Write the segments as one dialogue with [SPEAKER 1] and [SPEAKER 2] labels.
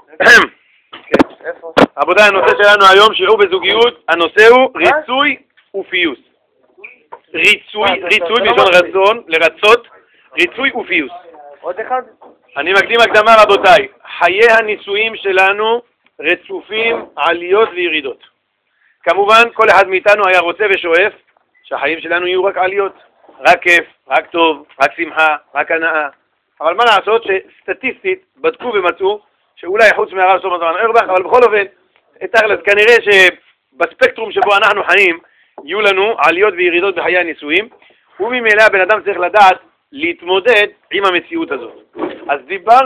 [SPEAKER 1] רבותיי, הנושא שלנו היום, שיעור בזוגיות, הנושא הוא ריצוי ופיוס. ריצוי בלשון רצון, לרצות, ריצוי ופיוס.
[SPEAKER 2] עוד אחד?
[SPEAKER 1] אני מקדים הקדמה רבותיי, חיי הנישואים שלנו רצופים עליות וירידות. כמובן כל אחד מאיתנו היה רוצה ושואף שהחיים שלנו יהיו רק עליות, רק כיף, רק טוב, רק שמחה, רק הנאה. אבל מה לעשות שסטטיסטית בדקו ומצאו שאולי חוץ מהרב שלמה זמן אורבך, אבל בכל אופן, כנראה שבספקטרום שבו אנחנו חיים יהיו לנו עליות וירידות בחיי הנישואים, וממילא הבן אדם צריך לדעת להתמודד עם המציאות הזאת. אז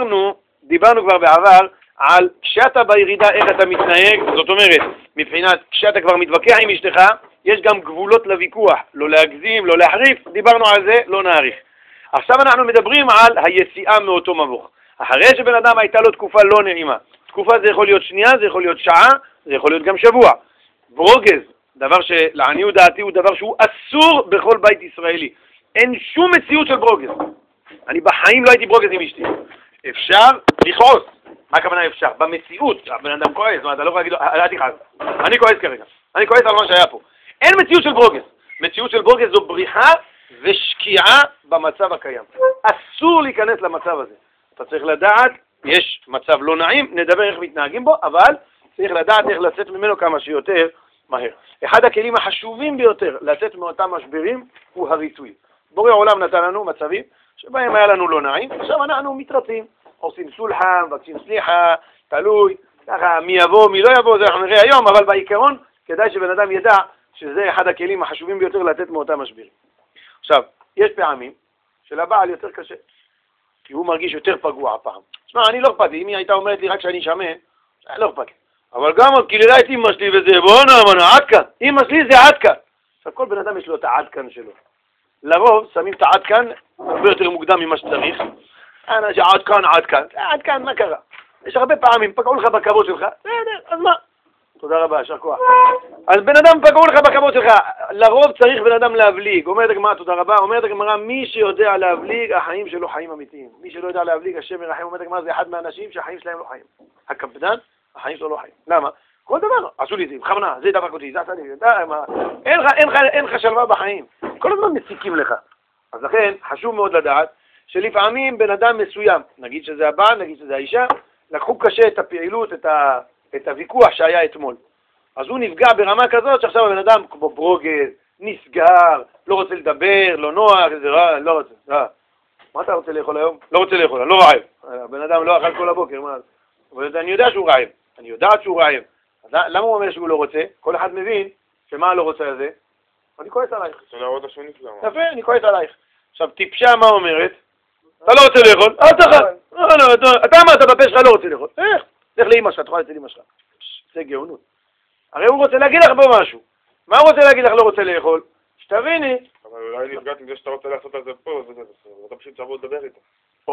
[SPEAKER 1] דיברנו כבר בעבר על כשאתה בירידה איך אתה מתנהג, זאת אומרת, מבחינת כשאתה כבר מתווכח עם אשתך, יש גם גבולות לוויכוח, לא להגזים, לא להחריף, דיברנו על זה, לא נאריך. עכשיו אנחנו מדברים על היציאה מאותו מבוך. אחרי שבן אדם הייתה לו תקופה לא נעימה, תקופה זה יכול להיות שנייה, זה יכול להיות שעה, זה יכול להיות גם שבוע. ברוגז, דבר שלעניות דעתי הוא דבר שהוא אסור בכל בית ישראלי. אין שום מציאות של ברוגז. אני בחיים לא הייתי ברוגז עם אשתי. אפשר לכעוס. מה הכוונה אפשר? במציאות, הבן אדם כועס, אתה לא יכול להגיד, אל תכעס. אני כועס כרגע. אני כועס על מה שהיה פה. אין מציאות של ברוגז. מציאות של ברוגז זו בריחה ושקיעה במצב הקיים. אסור להיכנס למצב הזה. אתה צריך לדעת, יש מצב לא נעים, נדבר איך מתנהגים בו, אבל צריך לדעת איך לצאת ממנו כמה שיותר מהר. אחד הכלים החשובים ביותר לצאת מאותם משברים הוא הריצוי. בורא עולם נתן לנו מצבים שבהם היה לנו לא נעים, עכשיו אנחנו מתרצים, עושים סולחה, מבקשים סליחה, תלוי, ככה מי יבוא, מי לא יבוא, זה אנחנו נראה היום, אבל בעיקרון כדאי שבן אדם ידע שזה אחד הכלים החשובים ביותר לצאת מאותם משברים. עכשיו, יש פעמים שלבעל יותר קשה, כי הוא מרגיש יותר פגוע הפעם. תשמע, אני לא אכפת לי, אם היא הייתה אומרת לי רק שאני שמן, לא אכפת לי. אבל גם קיללה את אמא שלי וזה, בואו עד כאן. אמא שלי זה עד כאן. עכשיו, כל בן אדם יש לו את העד כאן שלו. לרוב שמים את העד כאן הרבה יותר מוקדם ממה שצריך. אנשים עד כאן, מה קרה? יש הרבה פעמים, פגעו לך בכבוד שלך, אז מה? תודה רבה, יישר כוח. אז בן אדם פגעו לך בכבוד שלך, לרוב צריך בן אדם להבליג. אומרת הגמרא, תודה רבה, אומרת הגמרא, מי שיודע להבליג, החיים שלו חיים אמיתיים. מי שלא יודע להבליג, השם ירחם, אומרת הגמרא, זה אחד מהאנשים שהחיים שלהם לא חיים. הקפדן, החיים שלו לא חיים. למה? כל דבר, עשו לי זה, בכוונה, זה דבק אותי, זה עשה לי, אין לך שלווה בחיים. כל הזמן מציקים לך. אז לכן, חשוב מאוד לדעת, שלפעמים בן אדם מסוים, נגיד שזה הבעל, נגיד שזה האישה, לקחו קשה את הפעילות, את הוויכוח שהיה אתמול. אז הוא נפגע ברמה כזאת שעכשיו הבן אדם כמו ברוגז, נסגר, לא רוצה לדבר, לא נוח, לא רוצה. מה אתה רוצה לאכול היום? לא רוצה לאכול, לא רעב. הבן אדם לא אכל כל הבוקר, מה? אבל אני יודע שהוא רעב, אני יודעת שהוא רעב. אז למה הוא אומר שהוא לא רוצה? כל אחד מבין שמה לא רוצה הזה? אני כועס עלייך. יפה, אני כועס עלייך. עכשיו טיפשה מה אומרת? אתה לא רוצה לאכול? אל תאכל. אתה אמרת בפה שלך לא רוצה לאכול. איך? לך לאמא שלך, תאכל אצל אמא שלך. זה גאונות. הרי הוא רוצה להגיד לך בו משהו. מה הוא רוצה להגיד לך לא רוצה לאכול? שתביני.
[SPEAKER 3] אבל אולי נפגעת עם זה שאתה רוצה לעשות על זה פה, אתה פשוט תבוא לדבר איתו.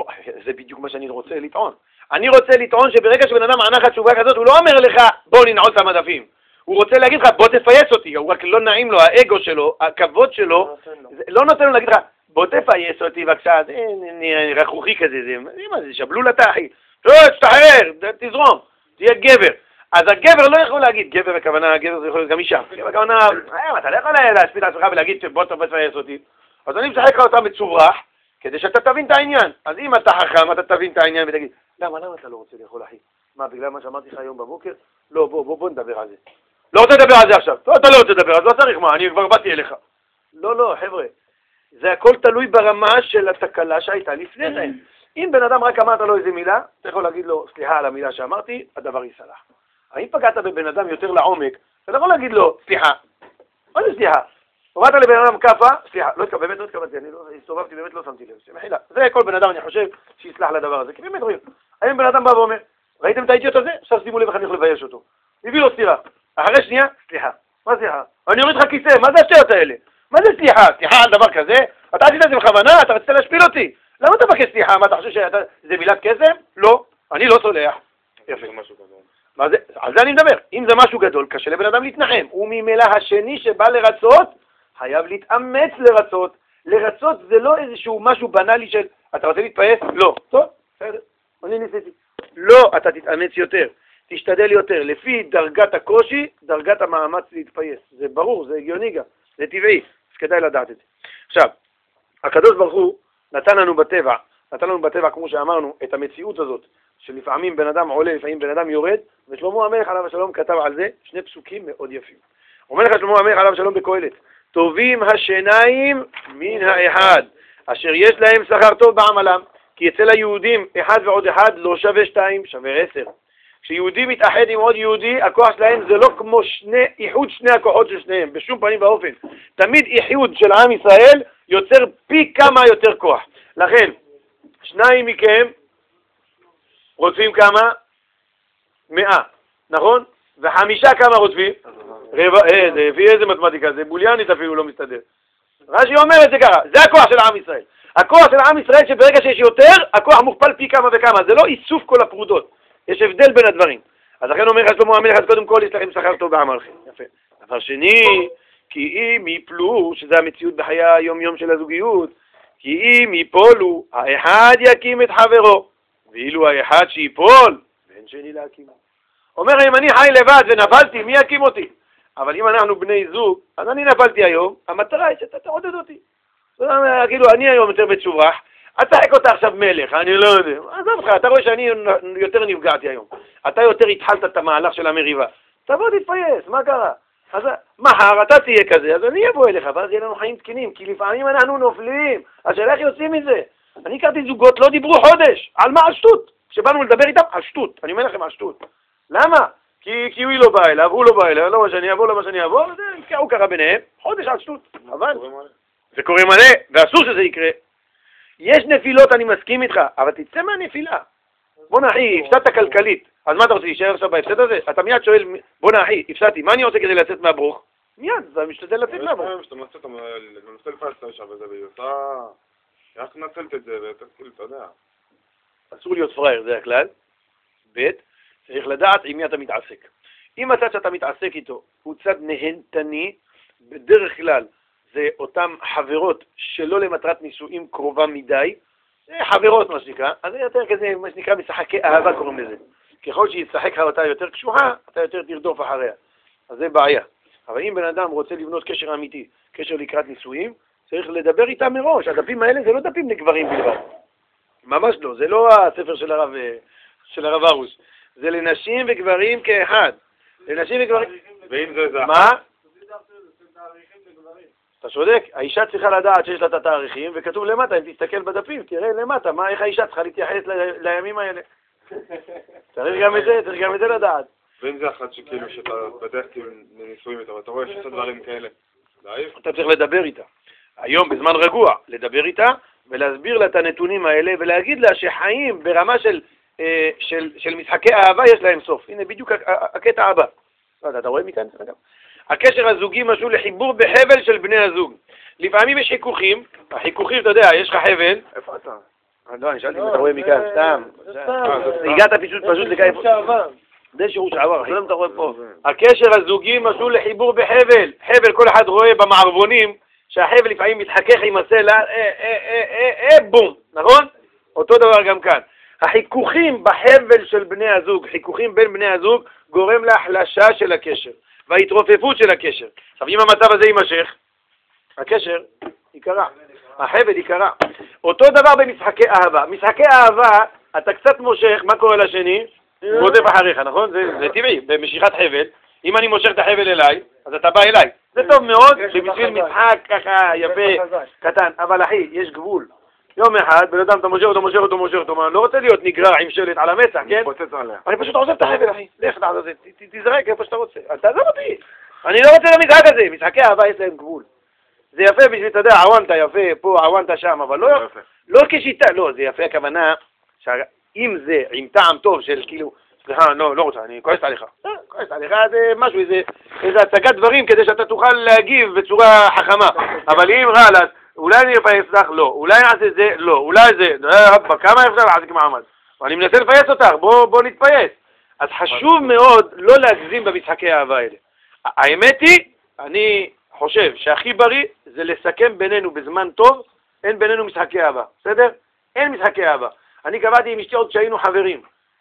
[SPEAKER 1] זה בדיוק מה שאני רוצה לטעון. אני רוצה לטעון שברגע שבן אדם ענה לך תשובה כזאת, הוא לא אומר לך בוא ננעול את המדפים. הוא רוצה להגיד לך בוא תפייס אותי, הוא רק לא נעים לו, האגו שלו, הכבוד שלו, לא נותן לו להגיד לך בוא תפייס אותי בבקשה, זה רכרוכי כזה, זה שבלול אתה אחי. תשתחרר, תזרום, תהיה גבר. אז הגבר לא יכול להגיד, גבר הכוונה, הגבר זה יכול להיות גם אישה. הכוונה, אתה לא יכול להשפיל את עצמך ולהגיד בוא תפייס אותי. אז אני משחק לך אותה מצוברח, כדי שאתה תבין את העניין. אז אם אתה חכם, אתה תבין את העניין ותגיד, למה אתה לא רוצה לאכול אחי? מה, בגלל מה שאמרתי לך היום בבוקר? לא, בוא נדבר על זה. לא רוצה לדבר על זה עכשיו. אתה לא רוצה לדבר, אז לא צריך מה, אני כבר באתי אליך. לא, חבר'ה. זה הכל תלוי ברמה של התקלה שהייתה לפני זה. אם בן אדם רק אמרת לו איזה מילה, אתה יכול להגיד לו, סליחה על המילה שאמרתי, הדבר יסלח. האם פגעת בבן אדם יותר לעומק, אתה יכול להגיד לו, סליחה. מה זה סליחה? הורדת לבן אדם כפה, סליחה, באמת לא התכוונתי, אני הסתובבתי, באמת לא שמתי לב. מחילה. זה כל בן אדם, אני חושב, שיסלח לדבר הזה. כי באמת רואים. האם בן אדם בא ואומר, ראיתם את האידיוט הזה? עכשיו שימו לב איך אני הולך לבייש אותו. הביא לו סליחה. אחרי שנייה, סליחה. מה סליחה? אני אוריד לך כיסא, מה זה השטויות האלה? מה זה סליחה? סליחה על דבר כזה? אתה עשית את זה בכוונה? אתה רצית להשפיל אותי? למה אתה מבקש סליחה? מה אתה חושב שזה מילת קסם? לא. אני לא סולח. יפה. מה זה? על זה אני מדבר. אם זה משהו גדול, קשה לבן אדם להתנחם. וממילא השני שבא לרצות, חייב להתאמץ לרצות. לרצות זה לא איזשהו משהו בנאלי של, אתה רוצה להתפייס? לא. טוב, בסדר. אני ניסיתי. לא, אתה תתאמץ יותר, תשתדל יותר, לפי דרגת הקושי, דרגת המאמץ להתפייס. זה ברור, זה הגיוני גם, זה טבעי, אז כדאי לדעת את זה. עכשיו, הקדוש ברוך הוא נתן לנו בטבע, כמו שאמרנו, את המציאות הזאת, שלפעמים בן אדם עולה, לפעמים בן אדם יורד, ושלמה המלך עליו השלום כתב על זה שני פסוקים מאוד יפים. אומר לך שלמה המלך עליו השלום בקהלת, טובים השניים מן האחד, אשר יש להם שכר טוב בעמלם, כי אצל היהודים אחד ועוד אחד לא שווה 2, שווה 10. כשיהודי מתאחד עם עוד יהודי, הכוח שלהם זה לא כמו איחוד שני הכוחות של שניהם, בשום פנים ואופן. תמיד איחוד של עם ישראל יוצר פי כמה יותר כוח. לכן, 2 מכם רוצים כמה? 100, נכון? ו5 כמה רוצים? זה לפי איזה מתמטיקה, זה בוליאנית אפילו לא מסתדר. רש"י אומר את זה ככה, זה הכוח של עם ישראל. הכוח של עם ישראל שברגע שיש יותר, הכוח מוכפל פי כמה וכמה, זה לא איסוף כל הפרודות. יש הבדל בין הדברים. אז לכן אומר שלמה המלך, אז קודם כל יש לכם שכר טוב בעמלכם. יפה. דבר שני, כי אם יפלו, שזה המציאות בחיי היום-יום של הזוגיות, כי אם יפולו, האחד יקים את חברו, ואילו האחד שיפול, ואין שני להקימו. אומר, אם אני חי לבד ונפלתי, מי יקים אותי? אבל אם אנחנו בני זוג, אז אני נפלתי היום, המטרה היא שאתה תעודד אותי. כאילו, אני היום יותר מצורח, אתה חק אותה עכשיו מלך, אני לא יודע. עזוב אותך, אתה רואה שאני יותר נפגעתי היום. אתה יותר התחלת את המהלך של המריבה. תבוא תתפייס, מה קרה? אז מחר אתה תהיה כזה, אז אני אבוא אליך, ואז יהיה לנו חיים תקינים, כי לפעמים אנחנו נופלים. השאלה איך יוצאים מזה? אני הכרתי זוגות, לא דיברו חודש. על מה? על שטות. כשבאנו לדבר איתם, על שטות. אני אומר לכם, על שטות. למה? כי הוא לא בא אליו, הוא לא בא אליו, לא מה שאני אבוא, לא מה שאני אבוא, וזה יקראו ככה ביניהם, חודש על שטות. אבל זה קורה מלא, ואסור שזה יקרה. יש נפילות, אני מסכים איתך, אבל תצא מהנפילה. בוא נחי, הפסדת כלכלית. אז מה אתה רוצה להישאר עכשיו בהפסד הזה? אתה מיד שואל, בוא נחי, הפסדתי, מה אני רוצה כדי לצאת מהברוך? מיד, אתה משתדל לצאת מהברוך.
[SPEAKER 3] יש פעמים שאתה מנסה לפסת שם וזה, ואתה רק מנצלת את זה, ואתה כאילו, אתה יודע.
[SPEAKER 1] אסור להיות פראייר, זה הכלל. ב' צריך לדעת עם מי אתה מתעסק. אם הצד שאתה מתעסק איתו הוא צד נהנתני, בדרך כלל זה אותם חברות שלא למטרת נישואים קרובה מדי, זה חברות מה שנקרא, אז זה יותר כזה מה שנקרא משחקי אהבה קוראים לזה. ככל שישחק אותה יותר קשוחה, אתה יותר תרדוף אחריה. אז זה בעיה. אבל אם בן אדם רוצה לבנות קשר אמיתי, קשר לקראת נישואים, צריך לדבר איתם מראש. הדפים האלה זה לא דפים לגברים בלבד. ממש לא, זה לא הספר של הרב ארוש. זה לנשים וגברים כאחד. לנשים וגברים...
[SPEAKER 3] ואם זה...
[SPEAKER 1] מה? אתה צודק, האישה צריכה לדעת שיש לה את התאריכים, וכתוב למטה, אם תסתכל בדפים, תראה למטה, איך האישה צריכה להתייחס לימים האלה. צריך גם את זה לדעת.
[SPEAKER 3] ואם זה אחד שכאילו שאתה בדרך כאילו לנישואים איתה, ואתה רואה שיש דברים כאלה,
[SPEAKER 1] אתה צריך לדבר איתה. היום בזמן רגוע, לדבר איתה, ולהסביר לה את הנתונים האלה, ולהגיד לה שחיים ברמה של משחקי אהבה יש להם סוף. הנה בדיוק הקטע הבא. אתה רואה מכאן? הקשר הזוגי משהו לחיבור בחבל של בני הזוג. לפעמים יש חיכוכים, החיכוכים, אתה יודע, יש לך חבל.
[SPEAKER 3] איפה אתה?
[SPEAKER 1] לא, אני שאלתי אם אתה רואה מכאן, סתם. הגעת פשוט לכאן. זה שירות שעבר, אחרי אתה רואה פה. הקשר הזוגי משהו לחיבור בחבל. חבל, כל אחד רואה במערבונים שהחבל לפעמים מתחכך עם הסלע, בום, נכון? אותו דבר גם כאן. החיכוכים בחבל של בני הזוג, חיכוכים בין בני הזוג, גורם להחלשה של הקשר, וההתרופפות של הקשר. עכשיו, אם המצב הזה יימשך, הקשר יקרה, החבל יקרה. אותו דבר במשחקי אהבה. משחקי אהבה, אתה קצת מושך, מה קורה לשני? רודף אחריך, נכון? זה טבעי, במשיכת חבל. אם אני מושך את החבל אליי, אז אתה בא אליי. זה טוב מאוד, שבשביל משחק ככה יפה, קטן. אבל אחי, יש גבול. יום אחד, בן אדם, אתה מושך אותו, אני לא רוצה להיות נגרע עם שלט על המצח, כן? אני פשוט עוזב את החבל, אחי. לך תעזוב, תזרק איפה שאתה רוצה. תעזוב אותי. אני לא רוצה למשחק הזה. משחקי אהבה יש להם גבול. זה יפה בשביל, אתה יודע, עוונתה יפה, פה, עוונתה שם, אבל לא כשיטה, לא, זה יפה הכוונה, אם זה עם טעם טוב של כאילו, סליחה, לא רוצה, אני כועסת עליך. כועסת עליך זה משהו, איזה הצגת דברים כדי שאתה תוכל להגיב בצורה חכמה. אבל אם רע, אולי אני אפייס לך, לא. אולי נעשה זה, לא. אולי זה, כמה אפשר להחזיק מעמד? אני מנסה לפייס אותך, בוא נתפייס. אז חשוב מאוד לא להגזים במשחקי האהבה האלה. האמת היא, אני חושב שהכי בריא זה לסכם בינינו בזמן טוב, אין בינינו משחקי אהבה. בסדר? אין משחקי אהבה. אני קבעתי עם אשתי עוד כשהיינו חברים.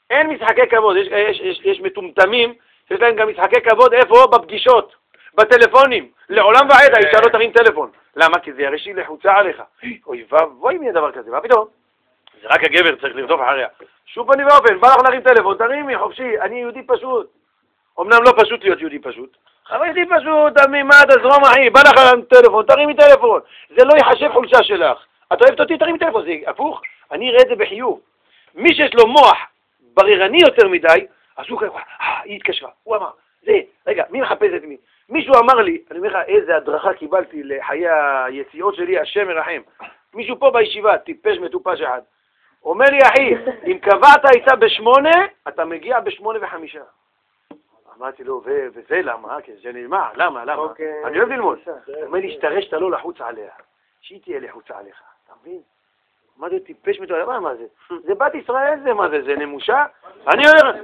[SPEAKER 1] אין משחקי כבוד, יש מטומטמים שיש להם גם משחקי כבוד, איפה? בפגישות, בטלפונים, לעולם ועד, האישה לא תרים טלפון. למה? כי זה יראה שהיא לחוצה עליך. אוי ואבוי, מי הדבר כזה? מה פתאום? זה רק הגבר צריך לרדוף אחריה. שוב פנים ואופן, בא לך להרים טלפון, תרימי, חופשי, אני יהודי פשוט. אמנם לא פשוט להיות יהודי פשוט, אבל יהודי פשוט, מה תזרום אחי, בא לך להרים טלפון, תרימי טלפון. זה לא יחשב חולשה שלך. את אוהבת אותי, תרימי טלפון, זה הפוך. אני אראה את זה בחיוב. מי שיש לו מוח בררני יותר מדי, אז הוא ככה, היא התקשרה, הוא אמר, זה, רגע, מי מחפש את מי? מישהו אמר לי, אני אומר לך, איזה הדרכה קיבלתי לחיי היציאות שלי, השם מרחם. מישהו פה בישיבה, טיפש מטופש אחד. אומר לי, אחי, אם קבעת איתה ב8, אתה מגיע ב8:05. אמרתי לו, וזה למה? כי זה נלמע, למה? אני אוהב ללמוד. אומר לי, שתרש אתה לא לחוץ עליה, שהיא תהיה לחוצה עליך, אתה מבין? מה זה טיפש מטופש? מה זה? זה בת ישראל זה, מה זה? זה נמושה? אני אומר...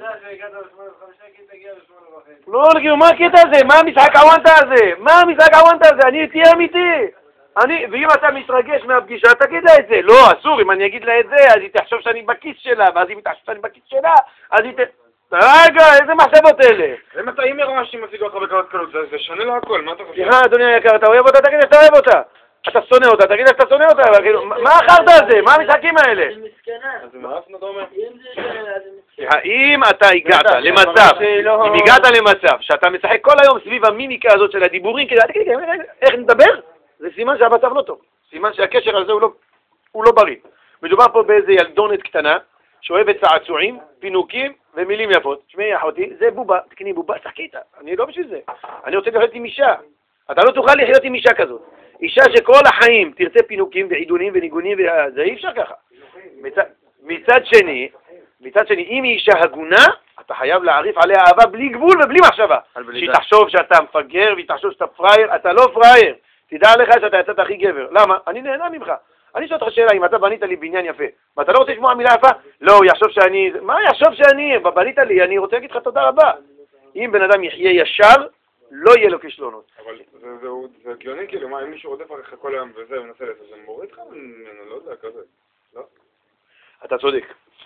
[SPEAKER 1] לא, מה הקטע הזה? מה המשחק הוונטה הזה? מה המשחק הוונטה הזה? אני תהיה אמיתי. ואם אתה מתרגש מהפגישה, תגיד לה את זה. לא, אסור, אם אני אגיד לה את זה, אז היא תחשוב שאני בכיס שלה, ואז אם היא תחשוב שאני בכיס שלה, אז היא רגע, איזה מחשבות אלה?
[SPEAKER 3] אם היא רואה שהיא משיגה אותך בקלות קלות, זה שונה לה הכל, מה אתה חושב?
[SPEAKER 1] סליחה, אדוני היקר, אתה אוהב אותה? תגיד שאתה אוהב אותה. אתה שונא אותה, תגיד שאתה שונא אותה. מה אחרת הזה? מה המשחקים האלה?
[SPEAKER 3] אז זה מאפנה, אתה אומר?
[SPEAKER 1] האם אתה הגעת למצב, אם הגעת למצב שאתה משחק כל היום סביב המימיקה הזאת של הדיבורים, איך נדבר? זה סימן שהמצב לא טוב. סימן שהקשר הזה הוא לא בריא. מדובר פה באיזה ילדונת קטנה, שאוהבת צעצועים, פינוקים ומילים יפות. שמעי אחותי, זה בובה, תקני בובה, שחקי איתה. אני לא בשביל זה. אני רוצה לחיות עם אישה. אתה לא תוכל לחיות עם אישה כזאת. אישה שכל החיים תרצה פינוקים ועידונים וניגונים, זה אי אפשר ככה. מצד שני, אם היא אישה הגונה, אתה חייב להעריף עליה אהבה בלי גבול ובלי מחשבה. שהיא תחשוב שאתה מפגר והיא תחשוב שאתה פראייר, אתה לא פראייר. תדע לך שאתה יצאת הכי גבר. למה? אני נהנה ממך. אני שואל אותך שאלה, אם אתה בנית לי בניין יפה, ואתה לא רוצה לשמוע מילה יפה? לא, הוא יחשוב שאני... מה יחשוב שאני? בנית לי, אני רוצה להגיד לך תודה רבה. אם בן אדם יחיה ישר, לא יהיה לו כישלונות.
[SPEAKER 3] אבל זה הגיוני, כאילו, מה, אם מישהו רודף עליך כל היום וזה, הוא מנסה לעשות, זה מוריד לך? אני לא יודע, כזה. לא? אתה צודק.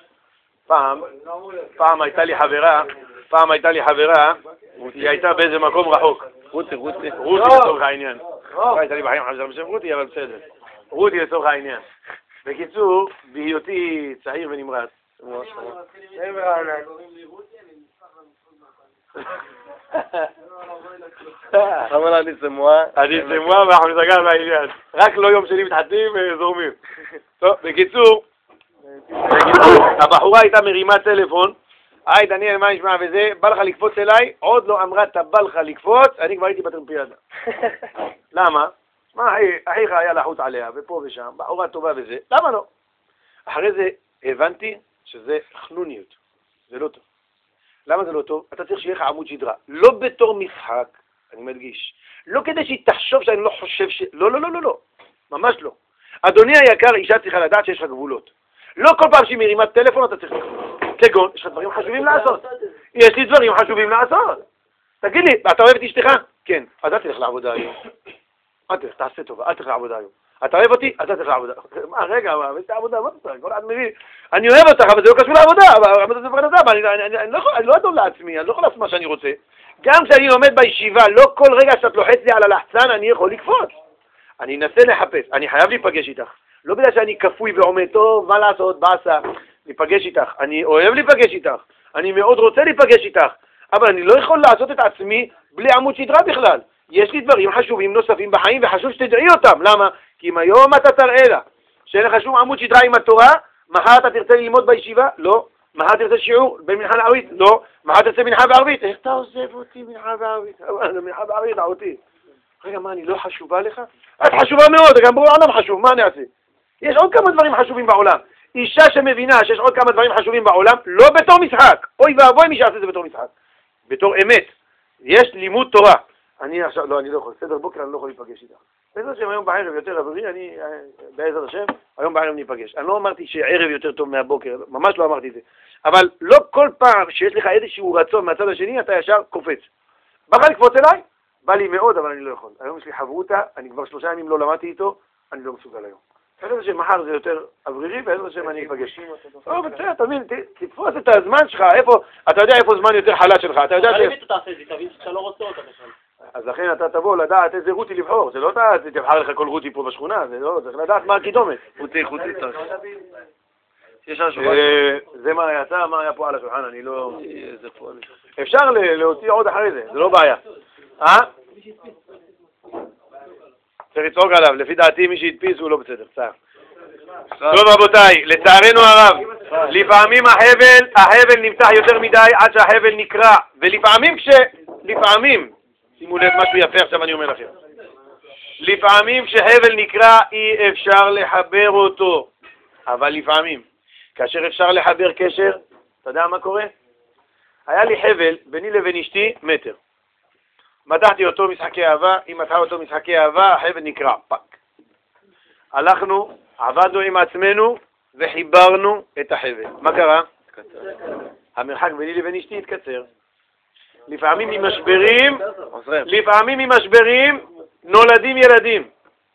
[SPEAKER 1] פעם הייתה לי חברה, היא הייתה באיזה מקום רחוק. רותי לצורך העניין. לא הייתה לי בחיים חשב בשם רותי, אבל בסדר. רותי לצורך העניין. בקיצור, בהיותי צעיר ונמרץ.
[SPEAKER 2] אמרה אני סמואה
[SPEAKER 1] ואנחנו נסגר בעניין. רק לא יום שני מתחתים וזורמים. טוב, בקיצור, הבחורה הייתה מרימה טלפון, היי דניאל, מה נשמע וזה, בא לך לקפוץ אליי, עוד לא אמרה אתה בא לך לקפוץ, אני כבר הייתי בטרמפיאדה. למה? מה אחיך היה לחוץ עליה, ופה ושם, בחורה טובה וזה, למה לא? אחרי זה הבנתי שזה חנוניות, זה לא טוב. למה זה לא טוב? אתה צריך שיהיה לך עמוד שדרה, לא בתור משחק, אני מדגיש, לא כדי שהיא תחשוב שאני לא חושב לא, ממש לא. אדוני היקר, אישה צריכה לדעת שיש לך גבולות. לא כל פעם שהיא מרימה טלפון אתה צריך לקרוא. כגון, יש לך דברים חשובים לעשות. יש לי דברים חשובים לעשות. תגיד לי, אתה אוהב את אשתך? כן. אז אל תלך לעבודה היום. אל תלך, תעשה טובה, אל תלך לעבודה היום. אתה אוהב אותי? אז אל תלך לעבודה. מה, רגע, מה, איזה עבודה? מה אתה צריך? כל אחד מבין. אני אוהב אותך, אבל זה לא קשור לעבודה. אני לא אדון לעצמי, אני לא יכול לעשות מה שאני רוצה. גם כשאני לומד בישיבה, לא כל רגע שאת לוחץ לי על הלחצן, אני יכול לקפוץ. אני אנסה לחפש, אני חייב להיפגש איתך. לא בגלל שאני כפוי ועומד, טוב, מה לעשות, בעשה, להיפגש איתך. אני אוהב להיפגש איתך. אני מאוד רוצה להיפגש איתך. אבל אני לא יכול לעשות את עצמי בלי עמוד שדרה בכלל. יש לי דברים חשובים נוספים בחיים וחשוב שתדעי אותם. למה? כי אם היום אתה תראה לה שאין לך שום עמוד שדרה עם התורה, מחר אתה תרצה ללמוד בישיבה? לא. מחר תרצה שיעור במנחה לערבית? לא. מחר תרצה מנחה בערבית? איך אתה עוזב אותי מנחה בערבית? מנחה בערבית, אותי. רגע, מה, אני לא חשובה לך? את חשובה מאוד, גם בעולם חשוב, מה אני אעשה? יש עוד כמה דברים חשובים בעולם. אישה שמבינה שיש עוד כמה דברים חשובים בעולם, לא בתור משחק. אוי ואבוי מי שעשה את זה בתור משחק. בתור אמת. יש לימוד תורה. אני עכשיו, לא, אני לא יכול. סדר בוקר אני לא יכול להיפגש איתך. בעזרת השם, היום בערב יותר עברי, אני, בעזרת השם, היום בערב ניפגש. אני לא אמרתי שערב יותר טוב מהבוקר, ממש לא אמרתי את זה. אבל לא כל פעם שיש לך איזשהו רצון מהצד השני, אתה ישר קופץ. בא לך לקפוץ אליי? בא לי מאוד, אבל אני לא יכול. היום יש לי חברותה, אני כבר 3 ימים לא למדתי איתו, אני לא מסוגל היום. בעזרת השם מחר זה יותר אוורירי, בעזרת השם אני אפגש. לא, בסדר, תבין, תתפוס את הזמן שלך, איפה, אתה יודע איפה זמן יותר חלש שלך, אתה יודע
[SPEAKER 4] אבל אם אתה תעשה את זה, תבין שאתה לא רוצה אותה בכלל.
[SPEAKER 1] אז לכן אתה תבוא לדעת איזה רותי לבחור, זה לא תבחר לך כל רותי פה בשכונה, זה לא, צריך לדעת מה הקידומת.
[SPEAKER 2] חוטי צריך.
[SPEAKER 1] זה מה יצא, מה היה פה על השולחן, אני לא... אפשר להוציא עוד אחרי זה, זה לא בעיה. צריך לצעוק עליו, לפי דעתי מי שהדפיס הוא לא בסדר, בסדר. טוב רבותיי, לצערנו הרב, לפעמים החבל נמתח יותר מדי עד שהחבל נקרע, ולפעמים, שימו לב משהו יפה עכשיו אני אומר לכם, לפעמים כשחבל נקרע אי אפשר לחבר אותו, אבל לפעמים, כאשר אפשר לחבר קשר, אתה יודע מה קורה? היה לי חבל ביני לבין אשתי מטר. מתחתי אותו משחקי אהבה, אם מתחה אותו משחקי אהבה, החבל נקרע, פק. הלכנו, עבדנו עם עצמנו וחיברנו את החבל. מה קרה? המרחק ביני לבין אשתי התקצר. לפעמים ממשברים נולדים ילדים.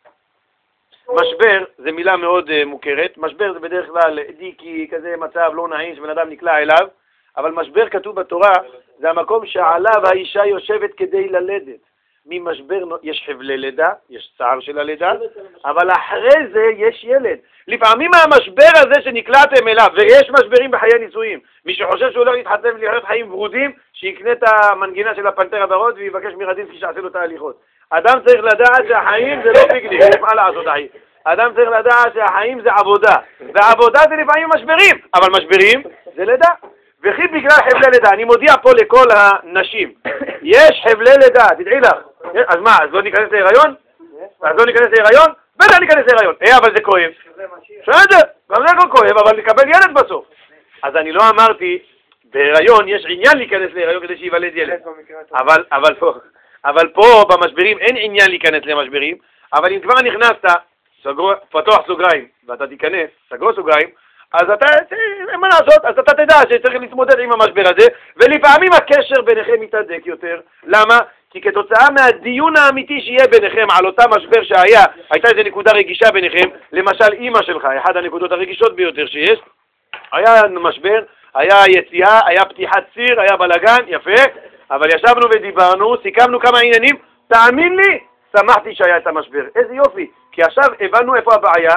[SPEAKER 1] משבר זה מילה מאוד מוכרת, משבר זה בדרך כלל דיקי, כזה מצב לא נעים שבן אדם נקלע אליו, אבל משבר כתוב בתורה, זה המקום שעליו האישה יושבת כדי ללדת. ממשבר יש חבלי לידה, יש צער של הלידה, אבל אחרי זה יש ילד. לפעמים המשבר הזה שנקלעתם אליו, ויש משברים בחיי נישואים, מי שחושב שהוא לא יתחתן ולחיות חיים ורודים, שיקנה את המנגינה של הפנתר הוורוד ויבקש מרדינסקי שיעשה לו את ההליכות. אדם צריך לדעת שהחיים זה לא ביג דיל, מה לעשות אחי? אדם צריך לדעת שהחיים זה עבודה, ועבודה זה לפעמים משברים, אבל משברים זה לידה. וכי בגלל חבלי לידה, אני מודיע פה לכל הנשים, יש חבלי לידה, תדעי לך. אז מה, אז לא ניכנס להיריון? בטח ניכנס להיריון. אבל זה כואב. בסדר, גם זה לא כואב, אבל נקבל ילד בסוף. אז אני לא אמרתי, בהיריון יש עניין להיכנס להיריון כדי שיוולד ילד. אבל פה במשברים אין עניין להיכנס למשברים, אבל אם כבר נכנסת, פתוח סוגריים, ואתה תיכנס, סגרו סוגריים, אז אתה, אין מה לעשות, אז אתה תדע שצריך להתמודד עם המשבר הזה, ולפעמים הקשר ביניכם מתהדק יותר. למה? כי כתוצאה מהדיון האמיתי שיהיה ביניכם על אותה משבר שהיה, הייתה איזו נקודה רגישה ביניכם, למשל אמא שלך, אחת הנקודות הרגישות ביותר שיש, היה משבר, היה יציאה, היה פתיחת ציר, היה בלגן, יפה, אבל ישבנו ודיברנו, סיכמנו כמה עניינים, תאמין לי, שמחתי שהיה את המשבר. איזה יופי, כי עכשיו הבנו איפה הבעיה,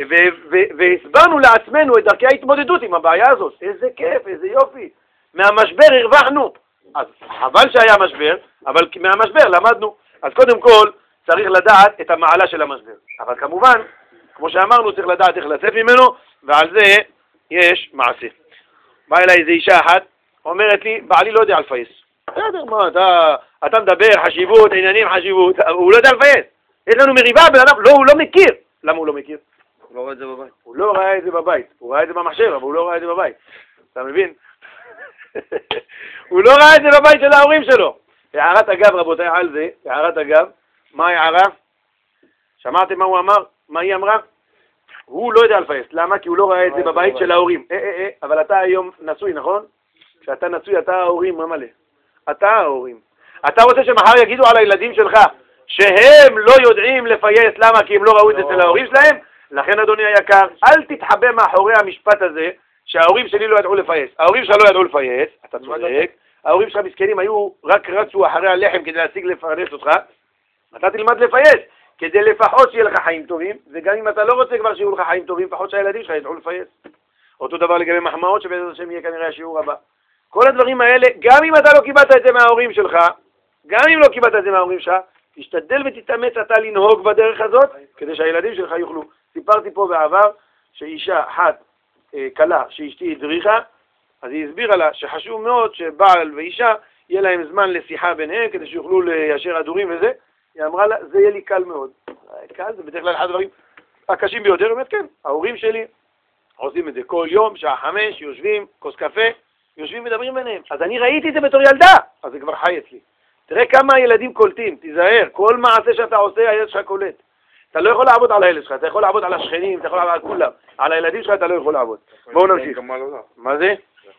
[SPEAKER 1] והסברנו לעצמנו את דרכי ההתמודדות עם הבעיה הזאת. איזה כיף, איזה יופי. מהמשבר הרווחנו. אז חבל שהיה משבר, אבל מהמשבר למדנו. אז קודם כל צריך לדעת את המעלה של המשבר. אבל כמובן, כמו שאמרנו, צריך לדעת איך לצאת ממנו, ועל זה יש מעשה. באה אליי איזו אישה אחת, אומרת לי, בעלי לא יודע לפייס. בסדר, מה, אתה מדבר חשיבות, עניינים חשיבות, הוא לא יודע לפייס. יש לנו מריבה, לא, הוא לא מכיר. למה הוא לא מכיר?
[SPEAKER 2] הוא לא ראה את זה בבית.
[SPEAKER 1] הוא לא ראה את זה בבית. הוא ראה את זה במחשב, אבל הוא לא ראה את זה בבית. אתה מבין? הוא לא ראה את זה בבית של ההורים שלו. הערת אגב, רבותיי, על זה, הערת אגב, מה הערה? שמעתם מה הוא אמר? מה היא אמרה? הוא לא יודע לפייס. למה? כי הוא לא ראה את זה בבית של ההורים. אבל אתה היום נשוי, נכון? כשאתה נשוי, אתה ההורים, מה מלא? אתה ההורים. אתה רוצה שמחר יגידו על הילדים שלך שהם לא יודעים לפייס, למה? כי הם לא ראו את זה אצל ההורים שלהם? לכן אדוני היקר, אל תתחבא מאחורי המשפט הזה שההורים שלי לא ידעו לפייס. ההורים שלך לא ידעו לפייס, אתה צודק, ההורים שלך מסכנים היו רק רצו אחרי הלחם כדי להשיג לפרנס אותך, אתה תלמד לפייס, כדי לפחות שיהיה לך חיים טובים, וגם אם אתה לא רוצה כבר שיהיו לך חיים טובים, פחות שהילדים שלך ידעו לפייס. אותו דבר לגבי מחמאות שבעזרת השם יהיה כנראה השיעור הבא. כל הדברים האלה, גם אם אתה לא קיבלת את זה מההורים שלך, תשתדל ותתאמץ אתה לנהוג בדרך הזאת, כדי שהילדים שלך יוכלו. סיפרתי פה בעבר שאישה אחת קלה שאשתי הדריכה, אז היא הסבירה לה שחשוב מאוד שבעל ואישה יהיה להם זמן לשיחה ביניהם כדי שיוכלו ליישר הדורים וזה. היא אמרה לה, זה יהיה לי קל מאוד. קל, זה בדרך כלל אחד הדברים הקשים ביותר. היא אומרת, כן, ההורים שלי עושים את זה כל יום, שעה 5, יושבים, כוס קפה, יושבים מדברים ביניהם. אז אני ראיתי את זה בתור ילדה, אז זה כבר חי אצלי. תראה כמה הילדים קולטים, תיזהר, כל מעשה שאתה עושה, הילד שלך קולט. אתה לא יכול לעבוד על הילד שלך, אתה יכול לעבוד על השכנים, אתה יכול לעבוד על כולם. על הילדים שלך אתה לא יכול לעבוד. בואו נמשיך. מה זה?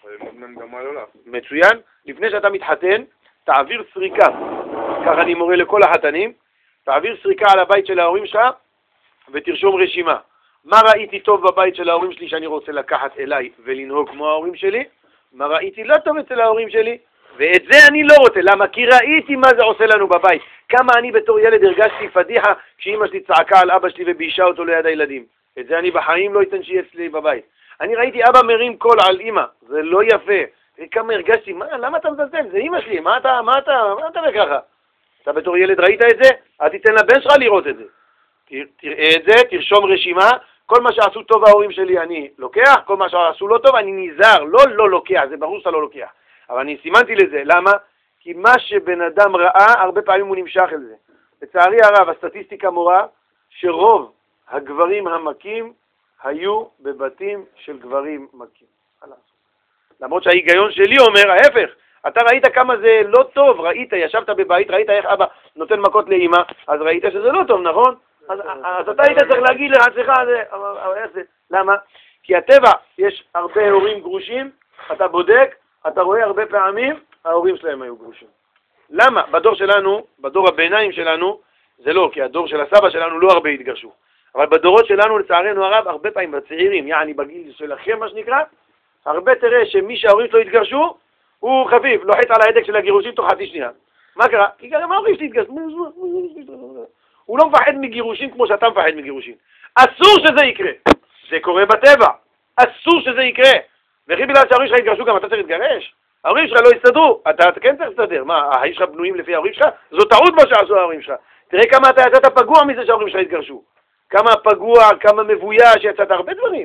[SPEAKER 1] מצוין. לפני שאתה מתחתן, תעביר סריקה. ככה אני מורה לכל החתנים. תעביר סריקה על הבית של ההורים שלך, ותרשום רשימה. מה ראיתי טוב בבית של ההורים שלי שאני רוצה לקחת אליי ולנהוג כמו ההורים שלי? מה ראיתי לא טוב אצל ההורים שלי? ואת זה אני לא רוצה. למה? כי ראיתי מה זה עושה לנו בבית. כמה אני בתור ילד הרגשתי פדיחה כשאמא שלי צעקה על אבא שלי ובישה אותו ליד הילדים. את זה אני בחיים לא אתן שיהיה אצלי בבית. אני ראיתי אבא מרים קול על אמא. זה לא יפה. וכמה הרגשתי, למה אתה מזלזל? זה אמא שלי. מה אתה וככה? אתה בתור ילד ראית את זה? אל תיתן לבן שלך לראות את זה. תראה את זה, תרשום רשימה. כל מה שעשו טוב ההורים שלי אני לוקח, כל מה שעשו לא טוב אני נזהר, לא לוקח, זה ברור שאתה לא לוקח. אבל אני סימנתי לזה, למה? כי מה שבן אדם ראה, הרבה פעמים הוא נמשך אל זה. לצערי הרב, הסטטיסטיקה מורה שרוב הגברים המכים היו בבתים של גברים מכים. למרות שההיגיון שלי אומר, ההפך, אתה ראית כמה זה לא טוב, ראית, ישבת בבית, ראית איך אבא נותן מכות לאמא, אז ראית שזה לא טוב, נכון? אז אתה היית צריך להגיד לעצמך, למה? כי הטבע, יש הרבה הורים גרושים, אתה בודק, אתה רואה הרבה פעמים, ההורים שלהם היו גרושים. למה? בדור שלנו, בדור הביניים שלנו, זה לא, כי הדור של הסבא שלנו לא הרבה התגרשו. אבל בדורות שלנו, לצערנו הרב, הרבה פעמים בצעירים, יעני בגיל שלכם, מה שנקרא, הרבה תראה שמי שההורים שלו התגרשו, הוא חביב, לוחץ על ההדק של הגירושים תוך חצי שנייה. מה קרה? כי גם ההורים שלי התגרשו. הוא לא מפחד מגירושים כמו שאתה מפחד מגירושים. אסור שזה יקרה. זה קורה בטבע. אסור שזה יקרה. וכי בגלל שההורים שלך התגרשו גם אתה צריך להתגרש? ההורים שלך לא יסתדרו. אתה כן צריך להסתדר. מה, ההורים שלך בנויים לפי ההורים שלך? זו טעות מה שעשו ההורים שלך. תראה כמה אתה יצאת פגוע מזה שההורים שלך התגרשו. כמה פגוע, כמה מבויש, שיצאת הרבה דברים.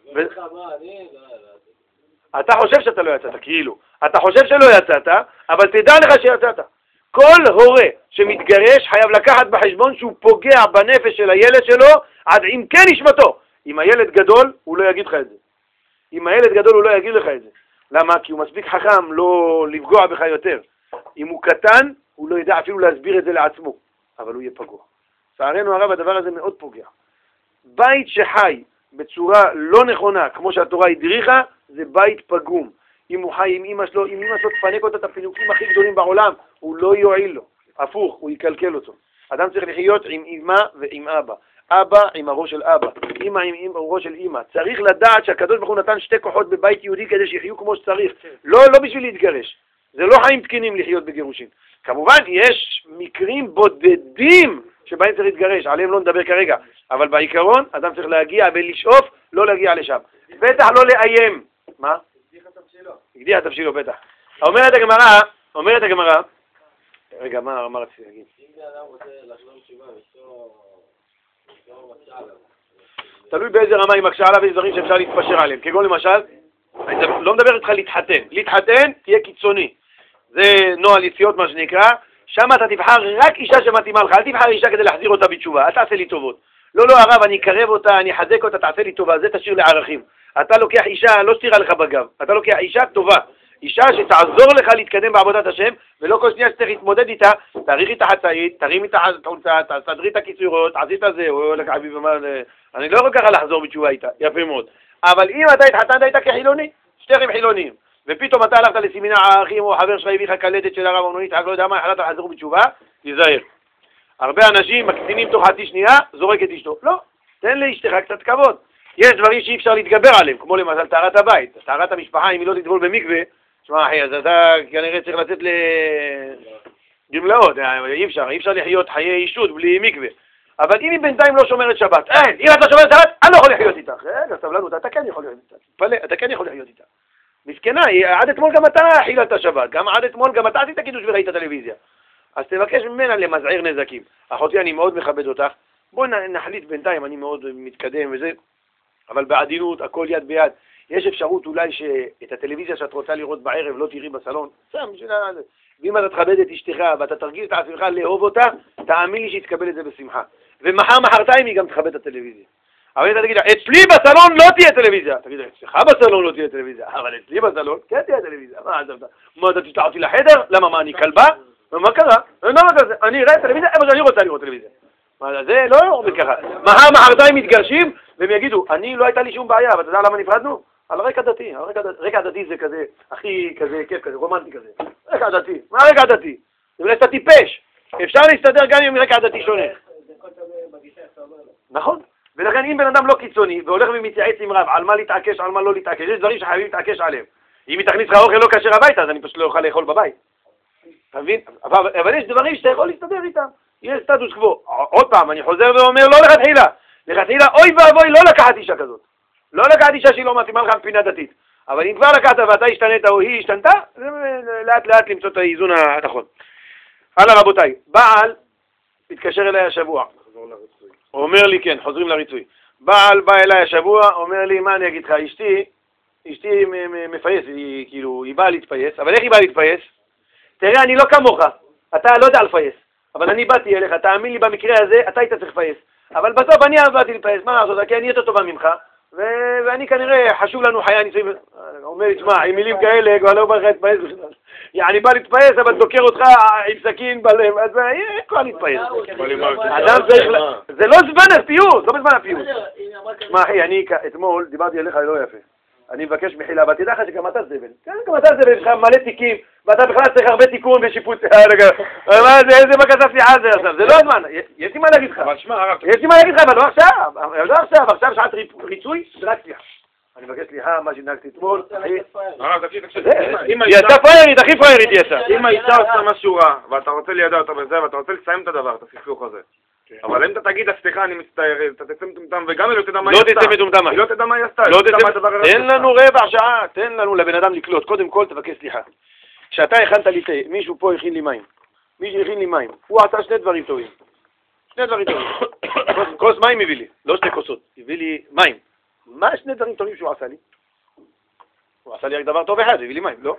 [SPEAKER 1] אתה חושב שאתה לא יצאת, כאילו. אתה חושב שלא יצאת, אבל תדע לך שיצאת. כל הורה שמתגרש חייב לקחת בחשבון שהוא פוגע בנפש של הילד שלו עד אם כן נשמתו. אם הילד גדול, הוא לא יגיד לך את זה. אם הילד גדול, הוא לא יגיד לך את זה. למה? כי הוא מספיק חכם לא לפגוע בך יותר. אם הוא קטן, הוא לא ידע אפילו להסביר את זה לעצמו. אבל הוא יהיה פגוע. לצערנו הרב, הדבר הזה מאוד פוגע. בית שחי בצורה לא נכונה, כמו שהתורה הדריכה, זה בית פגום. אם הוא חי עם אמא שלו, אם אמא שלו תפנק אותה את הפינוקים הכי גדולים בעולם, הוא לא יועיל לו. הפוך, הוא יקלקל אותו. אדם צריך לחיות עם אמא ועם אבא. אבא עם הראש של אבא, אמא עם הראש של אמא. צריך לדעת שהקדוש ברוך הוא נתן שתי כוחות בבית יהודי כדי שיחיו כמו שצריך. לא בשביל להתגרש. זה לא חיים תקינים לחיות בגירושים. כמובן, יש מקרים בודדים שבהם צריך להתגרש, עליהם לא נדבר כרגע. אבל בעיקרון, אדם צריך להגיע ולשאוף, לא להגיע לשם. בטח לא לאיים. מה? הגדיח תבשילו, בטח. אומרת הגמרא, רגע, מה רציתי להגיד?
[SPEAKER 4] אם זה אדם רוצה לחלום תשובה,
[SPEAKER 1] תלוי באיזה רמה היא מקשה עליו, ויש דברים שאפשר להתפשר עליהם. כגון למשל, אני לא מדבר איתך להתחתן. להתחתן תהיה קיצוני. זה נוהל יציאות מה שנקרא. שם אתה תבחר רק אישה שמתאימה לך. אל תבחר אישה כדי להחזיר אותה בתשובה. אל תעשה לי טובות. לא, הרב, אני אקרב אותה, אני אחזק אותה, תעשה לי טובה. זה תשאיר לערכים. אתה לוקח אישה, לא שתירה לך בגב. אתה לוקח אישה טובה. אישה שתעזור לך להתקדם בעבודת השם, ולא כל שנייה שצריך להתמודד איתה, תאריך איתה חצאית, תרים איתה חולצה, תסדרי את הקיצורות, עשית זה, אני לא יכול ככה לחזור בתשובה איתה, יפה מאוד. אבל אם אתה התחתנת איתה כחילוני, שתיכם חילונים, ופתאום אתה הלכת לסמינר הערכים, או חבר שלך הביא לך קלטת של הרב אמנונית, לא יודע מה, החלטת לחזור בתשובה, תיזהר. הרבה אנשים מקצינים תוך חצי שנייה, זורק את אשתו. לא, תן לאשתך קצת כבוד. יש דברים שאי אפשר להתגבר עליהם, כמו למשל טהרת הבית, טהרת המשפחה, אם היא לא תטבול במקווה, שמע אחי, אז אתה כנראה צריך לצאת לגמלאות, אי אפשר לחיות חיי אישות בלי מקווה. אבל אם היא בינתיים לא שומרת שבת, אם את לא שומרת שבת, אני לא יכול לחיות איתך. רגע, סבלנות, אתה כן יכול לחיות איתה. אתה כן יכול לחיות איתה. מסכנה, עד אתמול גם אתה חילת השבת, גם עד אתמול גם אתה עשית קידוש וראית טלוויזיה. אז תבקש ממנה למזער נזקים. אחותי, אני מאוד מכבד אותך. בואי נחליט בינתיים, אני מאוד מתקדם וזה, אבל בעדינות, הכל יד ביד. יש אפשרות אולי שאת הטלוויזיה שאת רוצה לראות בערב לא תראי בסלון. ואם אתה תכבד את אשתך ואתה תרגיל את עצמך לאהוב אותה, תאמין לי שתקבל את זה בשמחה. ומחרתיים היא גם תכבד את הטלוויזיה. אבל אתה תגיד, אצלי בסלון לא תהיה טלוויזיה. תגיד, אצלך בסלון לא תהיה טלוויזיה. אבל אצלי בסלון כן תהיה טלוויזיה. מה, אתה תשלח אותי לחדר? למה, מה, אני כלבה? מה קרה? אני אראה טלוויזיה איפה שאני רוצה לראות טלוויזיה. זה לא עובד ככה. מחרתיים מתגרשים והם יגידו, אני לא הייתה לי שום בעיה, אבל אתה יודע למה נפרדנו? על רקע דתי. רקע דתי זה כזה, הכי כזה, כיף כזה, רומנטי כזה. רקע דתי. מה רקע דתי? זה אולי קצת טיפש. אפשר להסתדר גם עם רקע דתי שונה. נכון. ולכן אם בן אדם לא קיצוני, והולך ומתייעץ עם רב, על מה להתעקש, על מה לא להתעקש, יש דברים שחייבים להתעקש עליהם. אם היא תכניס לך אוכל לא כשר הביתה, אז אני פשוט לא אוכל לאכול בבית. אתה מבין? אבל יש דברים שאתה יכול להסתדר איתם. יש סטטוס קוו. עוד פעם, אני חוזר ואומר, לא לכתחילה. לכתחילה, אוי ואבוי, לא לקחת אישה כזאת. לא לקחת אישה שהיא לא מתאימה לך מפינה דתית. אבל אם כבר לקחת ואתה השתנית או היא השתנתה, לאט לאט למצוא את האיזון הנכון. הלאה רבותיי, בעל התקשר אליי השבוע. אומר לי, כן, חוזרים לריצוי. בעל בא אליי השבוע, אומר לי, מה אני אגיד לך, אשתי מפייס, היא באה להתפייס, אבל איך היא באה להתפייס? תראה, אני לא כמוך, אתה לא יודע לפייס, אבל אני באתי אליך, תאמין לי במקרה הזה, אתה היית צריך לפייס. אבל בסוף אני באתי לפייס, מה לעשות, כי אני יותר טובה ממך, ואני כנראה חשוב לנו חיי הנישואים. אומר לי, תשמע, עם מילים כאלה, כבר לא בא לך להתפייס בכלל. אני בא להתפייס, אבל דוקר אותך עם סכין בלב, אז אין כבר להתפייס. זה לא זמן הפיוס, לא בזמן הפיוס. תשמע אחי, אני אתמול דיברתי אליך לא יפה. אני מבקש מחילה, אבל תדע לך שגם אתה זבל. כן, גם אתה זבל, יש לך מלא תיקים, ואתה בכלל צריך הרבה תיקון ושיפוץ. מה זה, איזה בקשה סליחה זה עכשיו? זה לא הזמן, יש לי מה להגיד לך. אבל שמע, הרב, יש לי מה להגיד לך, אבל לא עכשיו, עכשיו שעת ריצוי, זה רק סליחה. אני מבקש סליחה, מה שנהגתי אתמול.
[SPEAKER 3] הרב, תקשיב.
[SPEAKER 1] היא יצאה פריירית, הכי פריירית היא יצאה.
[SPEAKER 3] אם האישה עושה משהו רע, ואתה רוצה לידע אותה בזה, ואתה רוצה לסיים את הדבר, את הסכסוך הזה. אבל אם אתה תגיד, סליחה, אני מצטער, אתה תצא מטומטם, וגם היא לא תדע מה היא עשתה.
[SPEAKER 1] לא תצא מטומטם.
[SPEAKER 3] היא לא תדע מה היא עשתה.
[SPEAKER 1] תן לנו רבע שעה, תן לנו לבן אדם לקלוט. קודם כל תבקש סליחה. כשאתה הכנת לי תה, מישהו פה הכין לי מים. מישהו הכין לי מים. הוא עשה שני דברים טובים. כוס מים הביא לי, לא שתי כוסות. הביא לי מים. מה שני דברים טובים שהוא עשה לי? הוא עשה לי רק דבר טוב אחד, הביא לי מים, לא?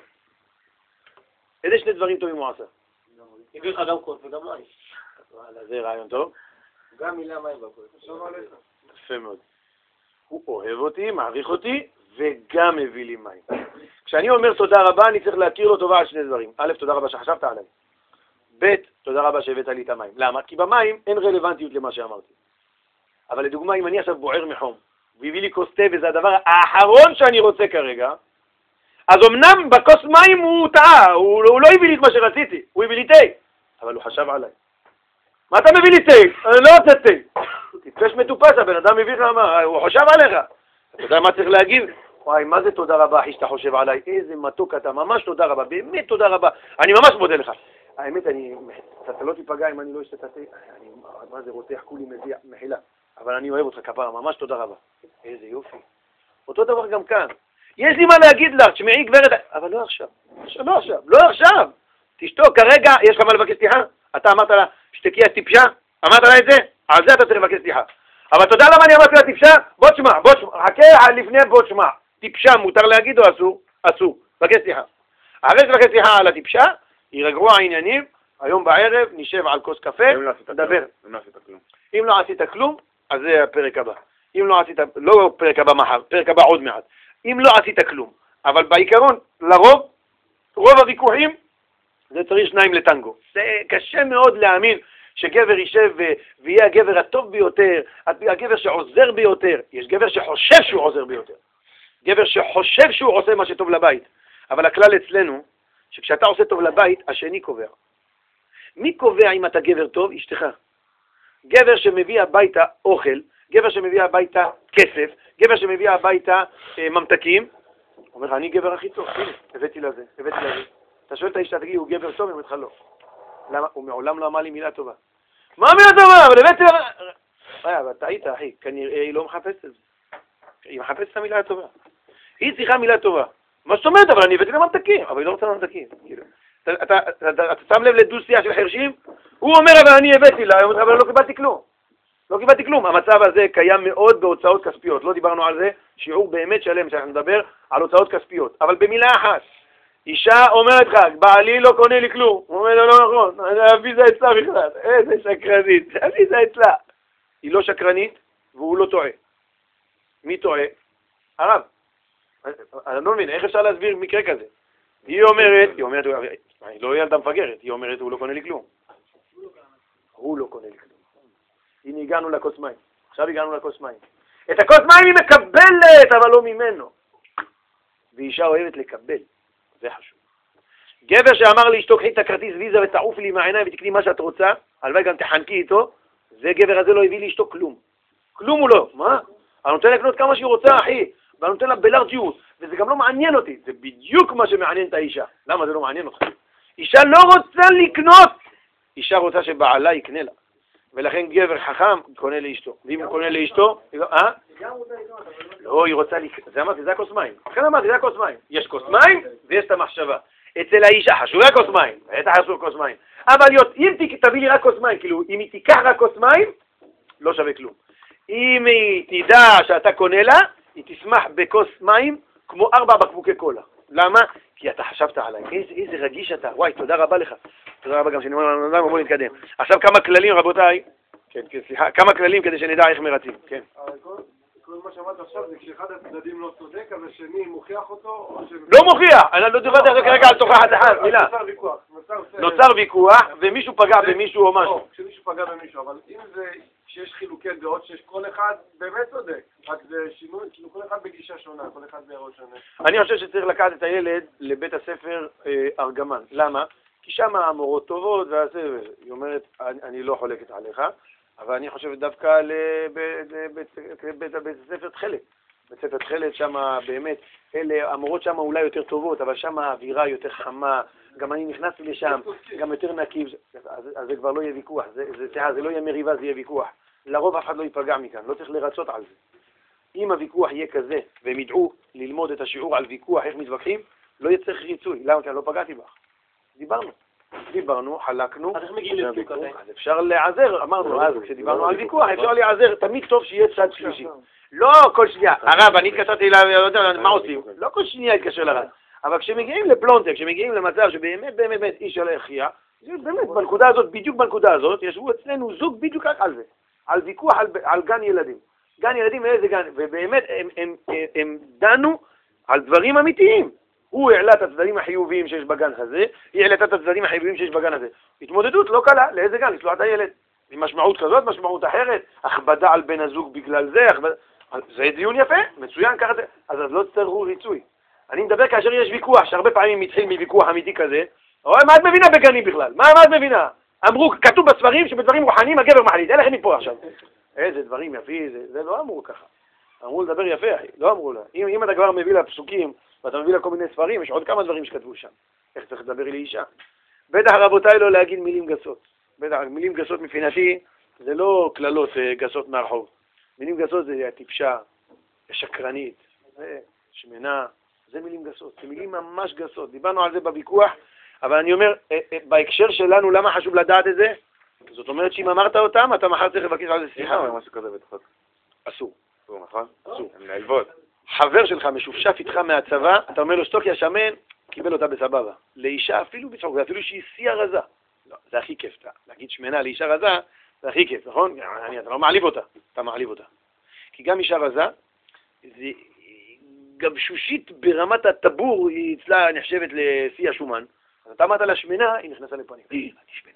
[SPEAKER 1] איזה שני דברים טובים הוא עשה?
[SPEAKER 4] הביא לך גם כוס וגם מים.
[SPEAKER 1] זה רעיון טוב.
[SPEAKER 4] גם מילה מים בכוס.
[SPEAKER 1] יפה מאוד. הוא אוהב אותי, מעריך אותי, וגם הביא לי מים. כשאני אומר תודה רבה, אני צריך להכיר לו טובה על שני דברים. א', תודה רבה שחשבת עליי. ב', תודה רבה שהבאת לי את המים. למה? כי במים אין רלוונטיות למה שאמרתי. אבל לדוגמה, אם אני עכשיו בוער מחום, והביא לי כוס תה, וזה הדבר האחרון שאני רוצה כרגע, אז אמנם בכוס מים הוא טעה, הוא לא הביא לי את מה שרציתי, הוא הביא לי תה, אבל הוא חשב עליי. מה אתה מביא לי תה? אני לא רוצה תה. תתפש מטופש, הבן אדם מביא לך מה, הוא חושב עליך. אתה יודע מה צריך להגיב? וואי, מה זה תודה רבה אחי שאתה חושב עליי? איזה מתוק אתה, ממש תודה רבה, באמת תודה רבה. אני ממש מודה לך. האמת, אתה לא תיפגע אם אני לא אשתה תה. מה זה רותח כולי מזיע, מחילה. אבל אני אוהב אותך כפרה, ממש תודה רבה. איזה יופי. אותו דבר גם כאן. יש לי מה להגיד לך, תשמעי גברת, אבל לא עכשיו. לא עכשיו. תשתוק, כרגע יש לך מה לבקש סליחה? אתה אמרת לה, שתקי הטיפשה? אמרת לה את זה? על זה אתה צריך לבקש סליחה. אבל אתה יודע למה אני אמרתי לה טיפשה? בוא תשמע, חכה לפני בוא תשמע. טיפשה מותר להגיד או אסור? אסור. בקש סליחה. אחרי שבקש סליחה על הטיפשה, יירגעו העניינים, היום בערב נשב על כוס קפה, נדבר. אם לא עשית כלום, אז זה הפרק הבא. אם לא עשית, לא פרק הבא מחר, פרק הבא עוד מעט. אם לא עשית כלום. אבל בעיקרון, לרוב, רוב הוויכוחים, זה צריך שניים לטנגו. זה קשה מאוד להאמין שגבר יישב ויהיה הגבר הטוב ביותר, הגבר שעוזר ביותר. יש גבר שחושב שהוא עוזר ביותר. גבר שחושב שהוא עושה מה שטוב לבית. אבל הכלל אצלנו, שכשאתה עושה טוב לבית, השני קובע. מי קובע אם אתה גבר טוב? אשתך. גבר שמביא הביתה אוכל, גבר שמביא הביתה כסף, גבר שמביא הביתה ממתקים, אומר לך, אני גבר הכי טוב, הנה, הבאתי לזה. אתה שואל את האישה, תגיד, הוא גבר טוב? היא אומרת לך לא. למה? הוא מעולם לא אמר לי מילה טובה. מה מילה טובה? אבל הבאתי לה... אבל טעית, אחי, כנראה היא לא מחפשת את זה. היא מחפשת את המילה הטובה. היא צריכה מילה טובה. מה זאת אומרת? אבל אני הבאתי לה ממתקים, אבל היא לא רוצה ממתקים. אתה שם לב לדו-שיח של חרשים? הוא אומר, אבל אני הבאתי לה, אבל לא קיבלתי כלום. לא קיבלתי כלום. המצב הזה קיים מאוד בהוצאות כספיות. לא דיברנו על זה, שיעור באמת שלם שאנחנו נדבר על הוצאות כספיות. אבל במילה אחת, אישה אומרת לך, בעלי לא קונה לי כלום. הוא אומר, לא נכון, הוויזה אצלה בכלל. איזה שקרנית, הוויזה אצלה. היא לא שקרנית והוא לא טועה. מי טועה? הרב. אני לא מבין, איך אפשר להסביר מקרה כזה? היא אומרת, אני לא ילדה מפגרת, היא אומרת, הוא לא קונה לי כלום. הוא לא קונה לי כלום. הנה הגענו לכוס מים. עכשיו הגענו לכוס מים. את הכוס מים היא מקבלת, אבל לא ממנו. ואישה אוהבת לקבל. זה חשוב. גבר שאמר לי, שתוקחי את הכרטיס ויזה ותעופי לי מהעיניים ותקני מה שאת רוצה, הלוואי גם תחנקי איתו, זה גבר הזה לא הביא לי אשתו כלום. כלום הוא לא. מה? אני נותן לקנות כמה שהיא רוצה, אחי, ואני נותן לה בלארג'יות, וזה גם לא מעניין אותי, זה בדיוק מה שמעניין את האישה. למה זה לא מעניין אותך? אישה לא רוצה לקנות, אישה רוצה שבעלה יקנה לה. ולכן גבר חכם קונה לאשתו. ואם הוא קונה לאשתו, לא, היא רוצה לקנות. זה אמרתי, זה הכוס מים. לכן אמרתי, זה הכוס מים. יש כוס מים ויש את המחשבה. אצל האישה חשוב רק כוס מים, בטח חשוב כוס מים. אבל אם תביא לי רק כוס מים, כאילו, אם היא תיקח רק כוס מים, לא שווה כלום. אם היא תדע שאתה קונה לה, היא תשמח בכוס מים כמו 4 בקבוקי קולה. למה? כי אתה חשבת עליי. איזה רגיש אתה. וואי, תודה רבה לך. תודה רבה גם שאני אומר, בואו נתקדם. עכשיו כמה כללים, רבותיי. כן, סליחה. כמה כללים כדי שנדע איך מרצים. כן.
[SPEAKER 5] כל מה שאמרת עכשיו זה כשאחד הצדדים לא צודק, אז השני מוכיח אותו, או ש...
[SPEAKER 1] לא מוכיח! אני לא דיברתי על זה כרגע על תוכחת אחד, מילה. נוצר ויכוח, ומישהו פגע במישהו או משהו.
[SPEAKER 5] כשמישהו פגע במישהו, אבל אם זה שיש חילוקי דעות, שיש כל אחד באמת צודק, רק זה שינוי, כאילו כל אחד בגישה שונה, כל אחד בעירות שונה.
[SPEAKER 1] אני חושב שצריך לקחת את הילד לבית הספר ארגמן. למה? כי שם המורות טובות, היא אומרת, אני לא חולקת עליך, אבל אני חושב דווקא לבית ספר תחלת. בית ספר תחלת שם באמת, המורות שם אולי יותר טובות, אבל שם האווירה יותר חמה, גם אני נכנסתי לשם, גם יותר נקי, אז זה כבר לא יהיה ויכוח, זה לא יהיה מריבה, זה יהיה ויכוח. לרוב אף אחד לא ייפגע מכאן, לא צריך לרצות על זה. אם הוויכוח יהיה כזה, והם ידעו ללמוד את השיעור על ויכוח, איך מתווכחים, לא יהיה צריך ריצוי. למה? כי אני לא פגעתי בך. דיברנו, חלקנו, אז אפשר לעזר, אמרנו, אז כשדיברנו על ויכוח, אפשר לעזר, תמיד טוב שיהיה צד שלישי. לא כל שנייה, הרב, אני התקשרתי אליו, מה עושים? לא כל שנייה התקשר לרב, אבל כשמגיעים לפלונטר, כשמגיעים למצב שבאמת איש על היחייה, באמת, בנקודה הזאת, בדיוק בנקודה הזאת, ישבו אצלנו זוג בדיוק רק על זה, על ויכוח על גן ילדים. גן ילדים, איזה גן, ובאמת הם דנו על דברים אמיתיים. הוא העלה את הצדדים החיוביים שיש בגן הזה, היא העלתה את הצדדים החיוביים שיש בגן הזה. התמודדות לא קלה, לאיזה גן? לסלוח את הילד. עם משמעות כזאת, משמעות אחרת, הכבדה על בן הזוג בגלל זה, זה דיון יפה, מצוין, ככה זה, אז לא תצטרכו ריצוי. אני מדבר כאשר יש ויכוח, שהרבה פעמים מתחיל מוויכוח אמיתי כזה, מה את מבינה בגנים בכלל? מה את מבינה? אמרו, כתוב בספרים שבדברים רוחניים הגבר מחליט, אין לכם מפה עכשיו. איזה דברים יפי, זה לא אמרו ככה. אמרו לדבר יפה, אחי, לא אמרו לה. אם אתה כבר מביא לה פסוקים, ואתה מביא לה כל מיני ספרים, יש עוד כמה דברים שכתבו שם. איך צריך לדבר לאישה? בטח רבותיי לא להגיד מילים גסות. בטח, מילים גסות מבחינתי, זה לא כללות גסות מהרחוב. מילים גסות זה טיפשה, שקרנית, שמנה, זה מילים גסות, זה מילים ממש גסות. דיברנו על זה בוויכוח, אבל אני אומר, בהקשר שלנו, למה חשוב לדעת את זה? זאת אומרת שאם אמרת אותם, אתה מחר צריך לבקש על זה סליחה.
[SPEAKER 3] מה משהו כזה בצחוק?
[SPEAKER 1] אסור.
[SPEAKER 3] אסור, נכון?
[SPEAKER 1] אסור.
[SPEAKER 3] הם נעלבות.
[SPEAKER 1] חבר שלך משופשף איתך מהצבא, אתה אומר לו שתוק יא שמן, קיבל אותה בסבבה. לאישה אפילו בצחוק, ואפילו שהיא שיא הרזה. לא, זה הכי כיף. להגיד שמנה לאישה רזה, זה הכי כיף, נכון? אתה לא מעליב אותה, אתה מעליב אותה. כי גם אישה רזה, זה גבשושית ברמת הטבור, היא אצלה נחשבת לשיא השומן. אז אתה אמרת לה שמנה, היא נכנסה לפנים. אני שמנה.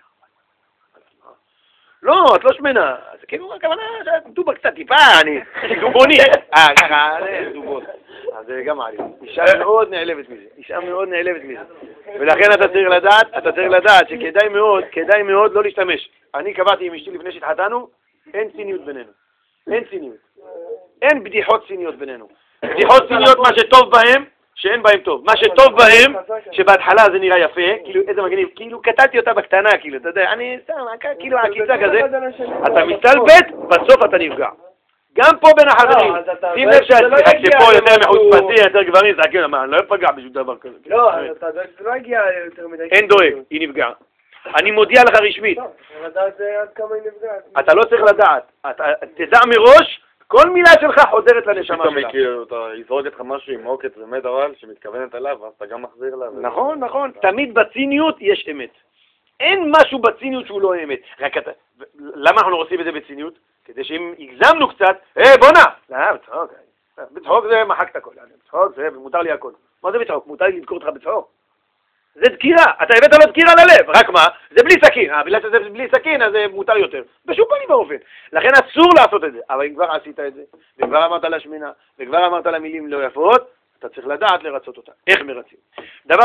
[SPEAKER 1] לא, את לא שמנה. אז כאילו, הכוונה, דובה קצת טיפה, אני דובוני. ככה, דובות. אז זה גם מעליב. אישה מאוד נעלבת מזה. אישה מאוד נעלבת מזה. ולכן אתה צריך לדעת שכדאי מאוד לא להשתמש. אני קבעתי עם אשתי לפני שהתחתנו, אין ציניות בינינו. אין ציניות. אין בדיחות ציניות בינינו. בדיחות ציניות, מה שטוב בהם, שאין בהם טוב. מה שטוב בהם, שבהתחלה זה נראה יפה, כאילו איזה מגניב, כאילו קטלתי אותה בקטנה, כאילו, אתה יודע, אני סתם, כאילו העקיצה כזה, אתה מסתלבט, בסוף אתה נפגע. גם פה בין החברים, שים לב שפה יותר מחוצפתי, יותר גברים, זה כאילו, מה, אני לא אפגע בשביל דבר כזה.
[SPEAKER 5] לא, זה לא הגיע יותר מדי.
[SPEAKER 1] אין דואג, היא נפגעה. אני מודיע לך רשמית.
[SPEAKER 5] לדעת עד כמה היא נפגעת.
[SPEAKER 1] אתה לא צריך לדעת, תדע מראש, כל מילה שלך חודרת לנשמה שלך.
[SPEAKER 3] אתה יזרוק לך משהו עם עוקץ ומת אבל שמתכוונת עליו, אז אתה גם מחזיר לה.
[SPEAKER 1] נכון. תמיד בציניות יש אמת. אין משהו בציניות שהוא לא אמת. למה אנחנו לא עושים את זה בציניות? כדי שאם הגזמנו קצת, בוא'נה! בצחוק זה מחק את הכל. בצחוק זה מותר לי הכל. מה זה בצחוק? מותר לי לדקור אותך בצחוק. זה דקירה, אתה הבאת לו דקירה ללב, רק מה? זה בלי סכין, בגלל שזה בלי סכין אז זה מותר יותר, בשום פנים באופן, לכן אסור לעשות את זה, אבל אם כבר עשית את זה, וכבר אמרת לה שמינה, וכבר אמרת לה מילים לא יפות, אתה צריך לדעת לרצות אותה, איך מרצים. דבר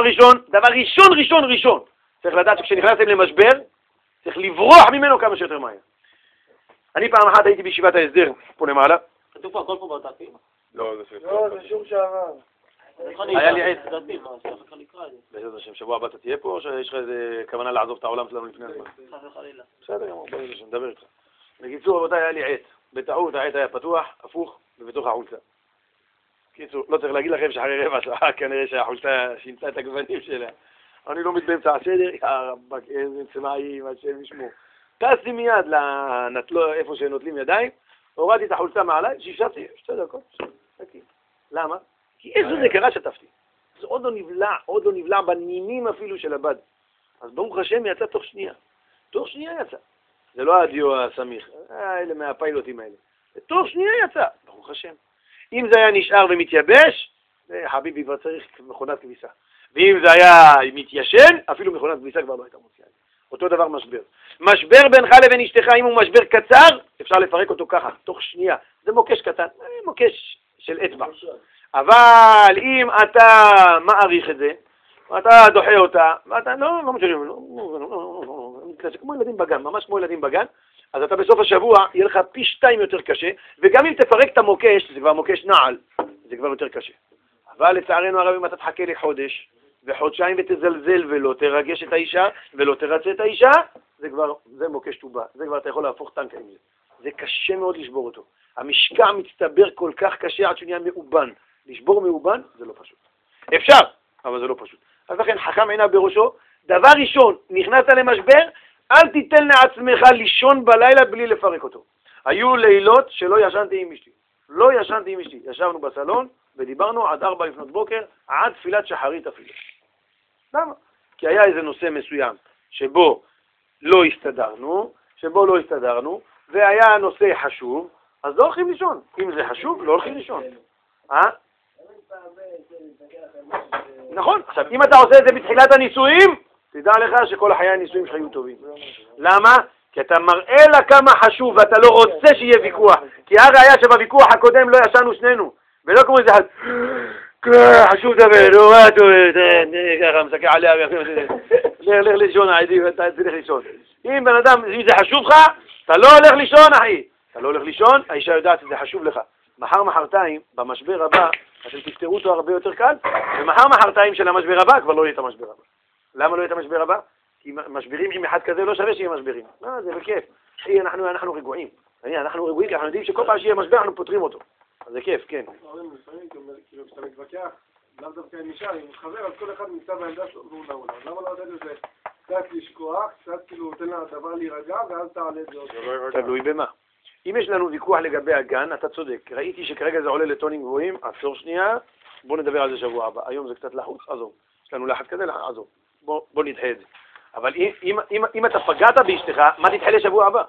[SPEAKER 1] ראשון, צריך לדעת שכשנכנסתם למשבר, צריך לברוח ממנו כמה שיותר מהר. אני פעם אחת הייתי בישיבת ההסדר, פה למעלה.
[SPEAKER 4] כתוב פה הכל פה באותפים?
[SPEAKER 3] לא, זה
[SPEAKER 5] שום שעבר.
[SPEAKER 1] היה לי עץ.
[SPEAKER 4] בעזרת
[SPEAKER 1] השם, שבוע הבא אתה תהיה פה, או שיש לך איזה כוונה לעזוב את העולם שלנו לפני הזמן?
[SPEAKER 4] חס וחלילה.
[SPEAKER 1] בסדר, בואי נדבר איתך. בקיצור, רבותיי, היה לי עץ. בטעות העץ היה פתוח, הפוך, ובתוך החולצה. בקיצור, לא צריך להגיד לכם שאחרי רבע שעה כנראה שהחולצה שינתה את הגוונים שלה. אני לא באמצע הסדר, רבק, איזה צבעים, השם ישמור. טסתי מיד איפה שנוטלים ידיים, הורדתי את החולצה מעליי, שישבתי 2 דקות. למה? כי איזו נקרה שטפתי. זה עוד לא נבלע בנימים אפילו של הבד. אז ברוך השם יצא תוך שנייה. תוך שנייה יצא. זה לא הדיו הסמיך, אלה מהפיילוטים האלה. תוך שנייה יצא, ברוך השם. אם זה היה נשאר ומתייבש, חביבי כבר צריך מכונת כביסה. ואם זה היה מתיישן, אפילו מכונת כביסה כבר לא הייתה מוציאה. אותו דבר משבר. משבר בינך לבין אשתך, אם הוא משבר קצר, אפשר לפרק אותו ככה, תוך שנייה. זה מוקש קטן, מוקש של אצבע. אבל אם אתה מעריך את זה, אתה דוחה אותה, ואתה לא משנה, כמו ילדים בגן, ממש כמו ילדים בגן, אז אתה בסוף השבוע יהיה לך פי 2 יותר קשה, וגם אם תפרק את המוקש, זה כבר מוקש נעל, זה כבר יותר קשה. אבל לצערנו הרב, אם אתה תחכה לחודש, וחודשיים ותזלזל ולא תרגש את האישה, ולא תרצה את האישה, זה מוקש טובה, זה כבר אתה יכול להפוך טנק עם זה. זה קשה מאוד לשבור אותו. המשקע מצטבר כל כך קשה עד שהוא נהיה מאובן. לשבור מאובן זה לא פשוט. אפשר, אבל זה לא פשוט. אז לכן חכם עיניו בראשו, דבר ראשון, נכנסת למשבר, אל תיתן לעצמך לישון בלילה בלי לפרק אותו. היו לילות שלא ישנתי עם אשתי. לא ישנתי עם אשתי. ישבנו בסלון ודיברנו עד 4 לפנות בוקר, עד תפילת שחרית אפילו. למה? כי היה איזה נושא מסוים שבו לא הסתדרנו, והיה נושא חשוב, אז לא הולכים לישון. אם זה חשוב, לא הולכים לישון. נכון. עכשיו, אם אתה עושה את זה בתחילת הנישואים, תדע לך שכל החיי הנישואים שלך יהיו טובים. למה? כי אתה מראה לה כמה חשוב, ואתה לא רוצה שיהיה ויכוח. כי הראיה שבוויכוח הקודם לא ישנו שנינו. ולא כמו איזה חשוב דבר, ככה מסקר עליה, לך לישון, אתה תלך לישון. אם בן אדם, אם זה חשוב לך, אתה לא הולך לישון, אחי. אתה לא הולך לישון, האישה יודעת שזה חשוב לך. מחרתיים, במשבר הבא, אתם תפתרו אותו הרבה יותר קל, ומחרתיים של המשבר הבא כבר לא יהיה את המשבר הבא. למה לא יהיה את המשבר הבא? כי משברים עם אחד כזה לא שווה שיהיה משברים. זה בכיף. אנחנו רגועים. אנחנו רגועים כי אנחנו יודעים שכל פעם שיהיה משבר אנחנו פותרים אותו. אז זה כיף, כן.
[SPEAKER 5] לפעמים, כאילו, כשאתה מתווכח, לאו דווקא עם אישה, עם חבר, אז כל אחד נמצא בעמדה שלו והוא נעולה. למה לא לתת לזה קצת לשכוח, קצת כאילו תן לה דבר להירגע, ואז תעלה את זה עוד.
[SPEAKER 1] תלוי במה. אם יש לנו ויכוח לגבי הגן, אתה צודק. ראיתי שכרגע זה עולה לטונים גבוהים, עצור שנייה, בוא נדבר על זה שבוע הבא. היום זה קצת לחוץ, עזוב. יש לנו לחץ כזה, עזוב. בוא נדחה את זה. אבל אם אתה פגעת באשתך, מה תדחה לשבוע הבא?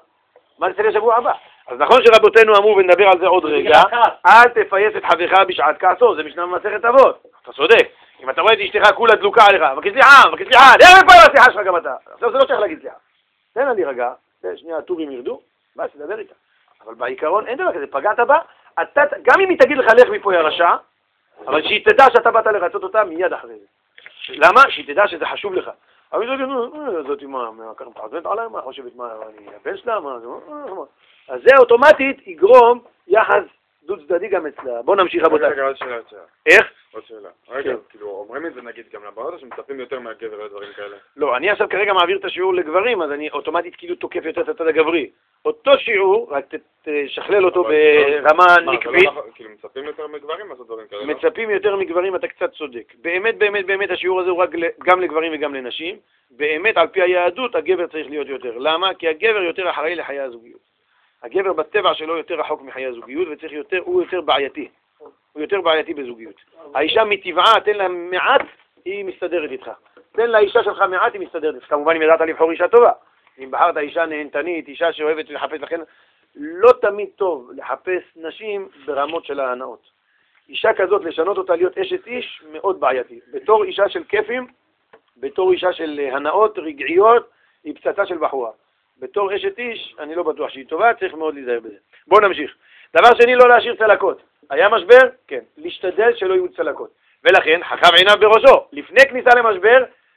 [SPEAKER 1] אז נכון שרבותינו אמרו ונדבר על זה עוד רגע, אל תפייס את חברך בשעת כעסו, זה משנה במסכת אבות. אתה צודק. אם אתה רואה את אשתך כולה דלוקה עליך, מבקש סליחה, לך מפה על השיחה שלך גם אתה. עכשיו זה לא צריך להגיד סליחה. תן לה להירגע, שנייה הטורים ירדו, ואז תדבר איתה. אבל בעיקרון אין דבר כזה, פגעת בה, גם אם היא תגיד לך לך מפה ירשע, אבל שהיא תדע שאתה באת לרצות אותה מיד אחרי זה. למה? שהיא תדע שזה חשוב לך. אבל היא תגיד, זאת מה, ככה מחזנת עליי, מה חושבת, מה, אני הבן שלה, מה, אז זה אוטומטית יגרום יחס דו צדדי גם אצלה. בוא נמשיך רבותיי.
[SPEAKER 3] רגע, עוד שאלה.
[SPEAKER 1] איך?
[SPEAKER 3] עוד שאלה. רגע, כאילו, אומרים את זה נגיד גם לבנות, שמצפים יותר מהגבר לדברים כאלה.
[SPEAKER 1] לא, אני עכשיו כרגע מעביר את השיעור לגברים, אז אני אוטומטית כאילו תוקף יותר את הצד הגברי. אותו שיעור, רק תשכלל אותו ברמה נקבית.
[SPEAKER 3] כאילו, מצפים יותר מגברים לעשות דברים כאלה?
[SPEAKER 1] מצפים יותר מגברים, אתה קצת צודק. באמת השיעור הזה הוא רק גם לגברים וגם לנשים. באמת, על פי היהדות, הגבר צריך להיות יותר. למה? כי הגבר יותר אחראי לחיי הזוגיות. הגבר בטבע שלו יותר רחוק מחיי הזוגיות, הוא יותר בעייתי. הוא יותר בעייתי בזוגיות. האישה מטבעה, תן לה מעט, היא מסתדרת איתך. תן לאישה שלך מעט, היא מסתדרת איתך. כמובן, אם ידעת לבחור אישה טובה. אם בחרת אישה נהנתנית, אישה שאוהבת לחפש, לכן לא תמיד טוב לחפש נשים ברמות של ההנאות. אישה כזאת, לשנות אותה להיות אשת איש, מאוד בעייתי. בתור אישה של כיפים, בתור אישה של הנאות, רגעיות, היא פצצה של בחורה. בתור אשת איש, אני לא בטוח שהיא טובה, צריך מאוד להיזהר בזה. בואו נמשיך. דבר שני, לא להשאיר צלקות. היה משבר? כן. להשתדל שלא יהיו צלקות. ולכן, חכם עיניו בראשו. לפני כניסה למשבר,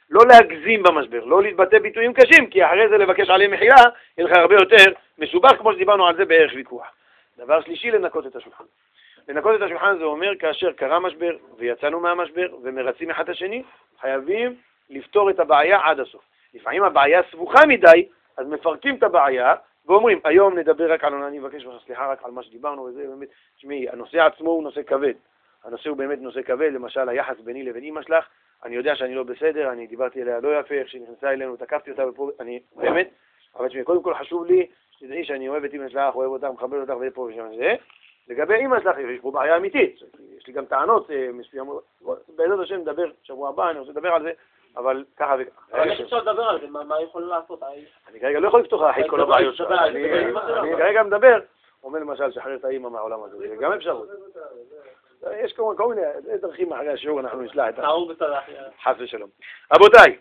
[SPEAKER 1] לא להגזים במשבר, לא להתבטא ביטויים קשים, כי אחרי זה לבקש עליהם מחילה, יהיה לך הרבה יותר מסובך, כמו שדיברנו על זה בערך ויכוח. דבר שלישי, לנקות את השולחן. לנקות את השולחן זה אומר כאשר קרה משבר ויצאנו מהמשבר ומרצים אחד את השני, חייבים לפתור את הבעיה עד הסוף. לפעמים הבעיה סבוכה מדי, אז מפרקים את הבעיה ואומרים, היום נדבר רק על, אני מבקש ממך סליחה רק על מה שדיברנו, וזה באמת, תשמעי, הנושא עצמו הוא נושא כבד. הנושא הוא באמת נושא כבד, למשל היחס ביני לבין אמא שלך, אני יודע שאני לא בסדר, אני דיברתי אליה לא יפה, איך שהיא נכנסה אלינו, תקפתי אותה ופה, אני באמת, אבל תשמעי, קודם כל חשוב לי, שתדעי שאני אוהב את אמא שלך, אוהב אותך, מכבד אותך ופה ושם זה. לגבי אמא שלך, יש פה בעיה אמיתית, יש לי גם טענות מסוימות, בעזרת השם נדבר שבוע הבא, אני רוצה לדבר על זה, אבל ככה וככה.
[SPEAKER 4] אבל איך אפשר לדבר על זה? מה יכול לעשות?
[SPEAKER 1] אני כרגע לא יכול לפתוח אחרי כל הבעיות שלך, אני כרגע מדבר, אומר למשל שחרר את האמא מהעולם הזה, זה גם אפשרות. יש כל מיני דרכים אחרי השיעור, אנחנו נשלח את חס ושלום. רבותיי,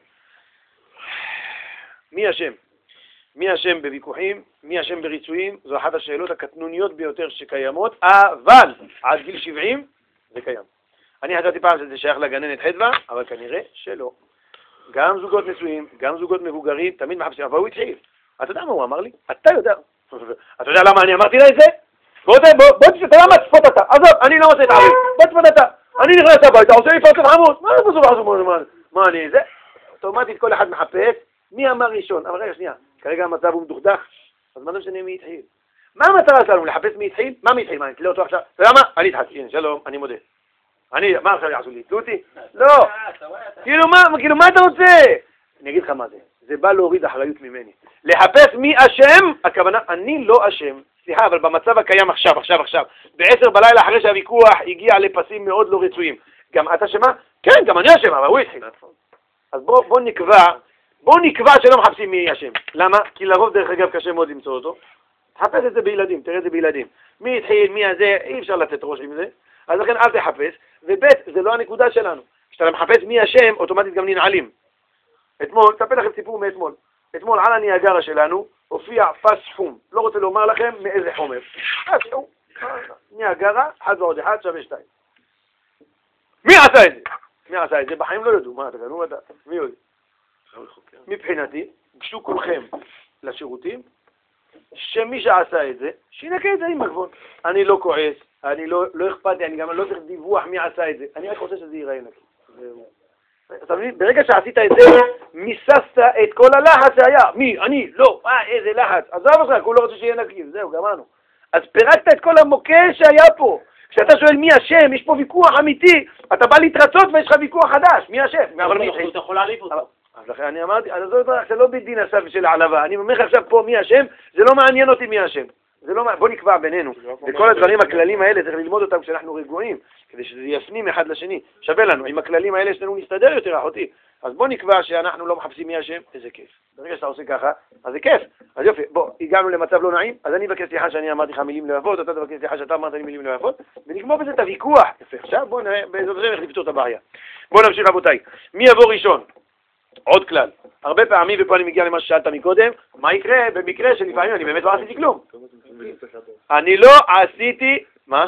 [SPEAKER 1] מי אשם? מי אשם בוויכוחים, מי אשם בריצויים, זו אחת השאלות הקטנוניות ביותר שקיימות, אבל עד גיל 70 זה קיים. אני חשבתי פעם שזה שייך לגננת חדווה, אבל כנראה שלא. גם זוגות נשואים, גם זוגות מבוגרים, תמיד מחפשים, אבל הוא התחיל. אתה יודע מה הוא אמר לי? אתה יודע. אתה יודע למה אני אמרתי לה את זה? בוא תשתה, למה תשפוט אתה? עזוב, אני לא רוצה את הערים, בוא תשפוט אתה. אני נכנס הביתה, עושה לי פרצוף חמוס, מה זה בסוף? מה אני זה? אוטומטית כל אחד מחפש, מי אמר ראשון? אבל רגע, שנייה, כרגע המצב הוא מדוכדך, אז מה זה משנה מי התחיל? מה המטרה שלנו? לחפש מי התחיל? מה מי התחיל? מה, אני תלה אותו עכשיו? אתה יודע מה? אני התחלתי, הנה, שלום, אני מודה. מה עכשיו יעשו לי? תלו אותי? לא! כאילו מה אתה רוצה? אני אגיד לך מה זה. זה בא להוריד אחריות ממני. לחפש מי אשם, הכוונה, אני לא אשם. סליחה, אבל במצב הקיים עכשיו, ב10 בלילה אחרי שהוויכוח הגיע לפסים מאוד לא רצויים. גם את אשמה? כן, גם אני אשם, אבל הוא התחיל. אז בוא נקבע שלא מחפשים מי אשם. למה? כי לרוב דרך אגב קשה מאוד למצוא אותו. תחפש את זה בילדים, תראה את זה בילדים. מי התחיל, מי הזה, אי אפשר לתת ראש עם זה. אז לכן אל תחפש, ובית, זה לא הנקודה שלנו. כשאתה מחפש מי אשם, אוטומטית גם ננעלים. אתמול, תספר לכם סיפור מאתמול. אתמול על הניאגרה שלנו הופיע פס חום. לא רוצה לומר לכם מאיזה חומר. פס חום. ניאגרה, 1 ועוד 1 שווה 2. מי עשה את זה? בחיים לא יודעו. מה אתה גנו אתה? מי יודע? מבחינתי, גשו כולכם לשירותים, שמי שעשה את זה, שינקה את זה עם מגבון. אני לא כועס, אני לא אכפת לי, אני גם לא צריך דיווח מי עשה את זה. אני רק רוצה שזה ייראה נקי. ברגע שעשית את זה, מיססת את כל הלחץ שהיה. מי? אני? לא. איזה לחץ. עזוב אותך, הוא לא רוצה שיהיה נקי. זהו, גמרנו. אז פירקת את כל המוקש שהיה פה. כשאתה שואל מי אשם, יש פה ויכוח אמיתי. אתה בא להתרצות ויש לך ויכוח חדש. מי אשם? אבל מי אשם?
[SPEAKER 4] אתה יכול להעליף אותו.
[SPEAKER 1] אז לכן אני אמרתי, זה לא בדין עכשיו של העלבה. אני אומר עכשיו פה מי אשם, זה לא מעניין אותי מי אשם. בוא נקבע בינינו. וכל הדברים הכללים האלה צריך ללמוד אותם כשאנחנו רגועים, כדי שזה יפנים אחד לשני. שווה לנו, עם הכללים האלה שלנו נסתדר יותר, אחותי. אז בוא נקבע שאנחנו לא מחפשים מי אשם, איזה כיף. ברגע שאתה עושה ככה, אז זה כיף. אז יופי, בוא, הגענו למצב לא נעים, אז אני מבקש סליחה שאני אמרתי לך מילים לא יפות, אתה תבקש סליחה שאתה אמרת לי מילים לא יפות, ונגמור בזה את הוויכוח. יפה, עכשיו בוא נראה באיזו דרך איך לפתור את הבעיה. בוא נמשיך רבותיי. מי יבוא ראשון? עוד כלל. הרבה פעמים, ופה אני מגיע למה ששאלת מקודם, מה יקרה במקרה שלפעמים אני באמת לא עשיתי כלום? אני לא עשיתי, מה?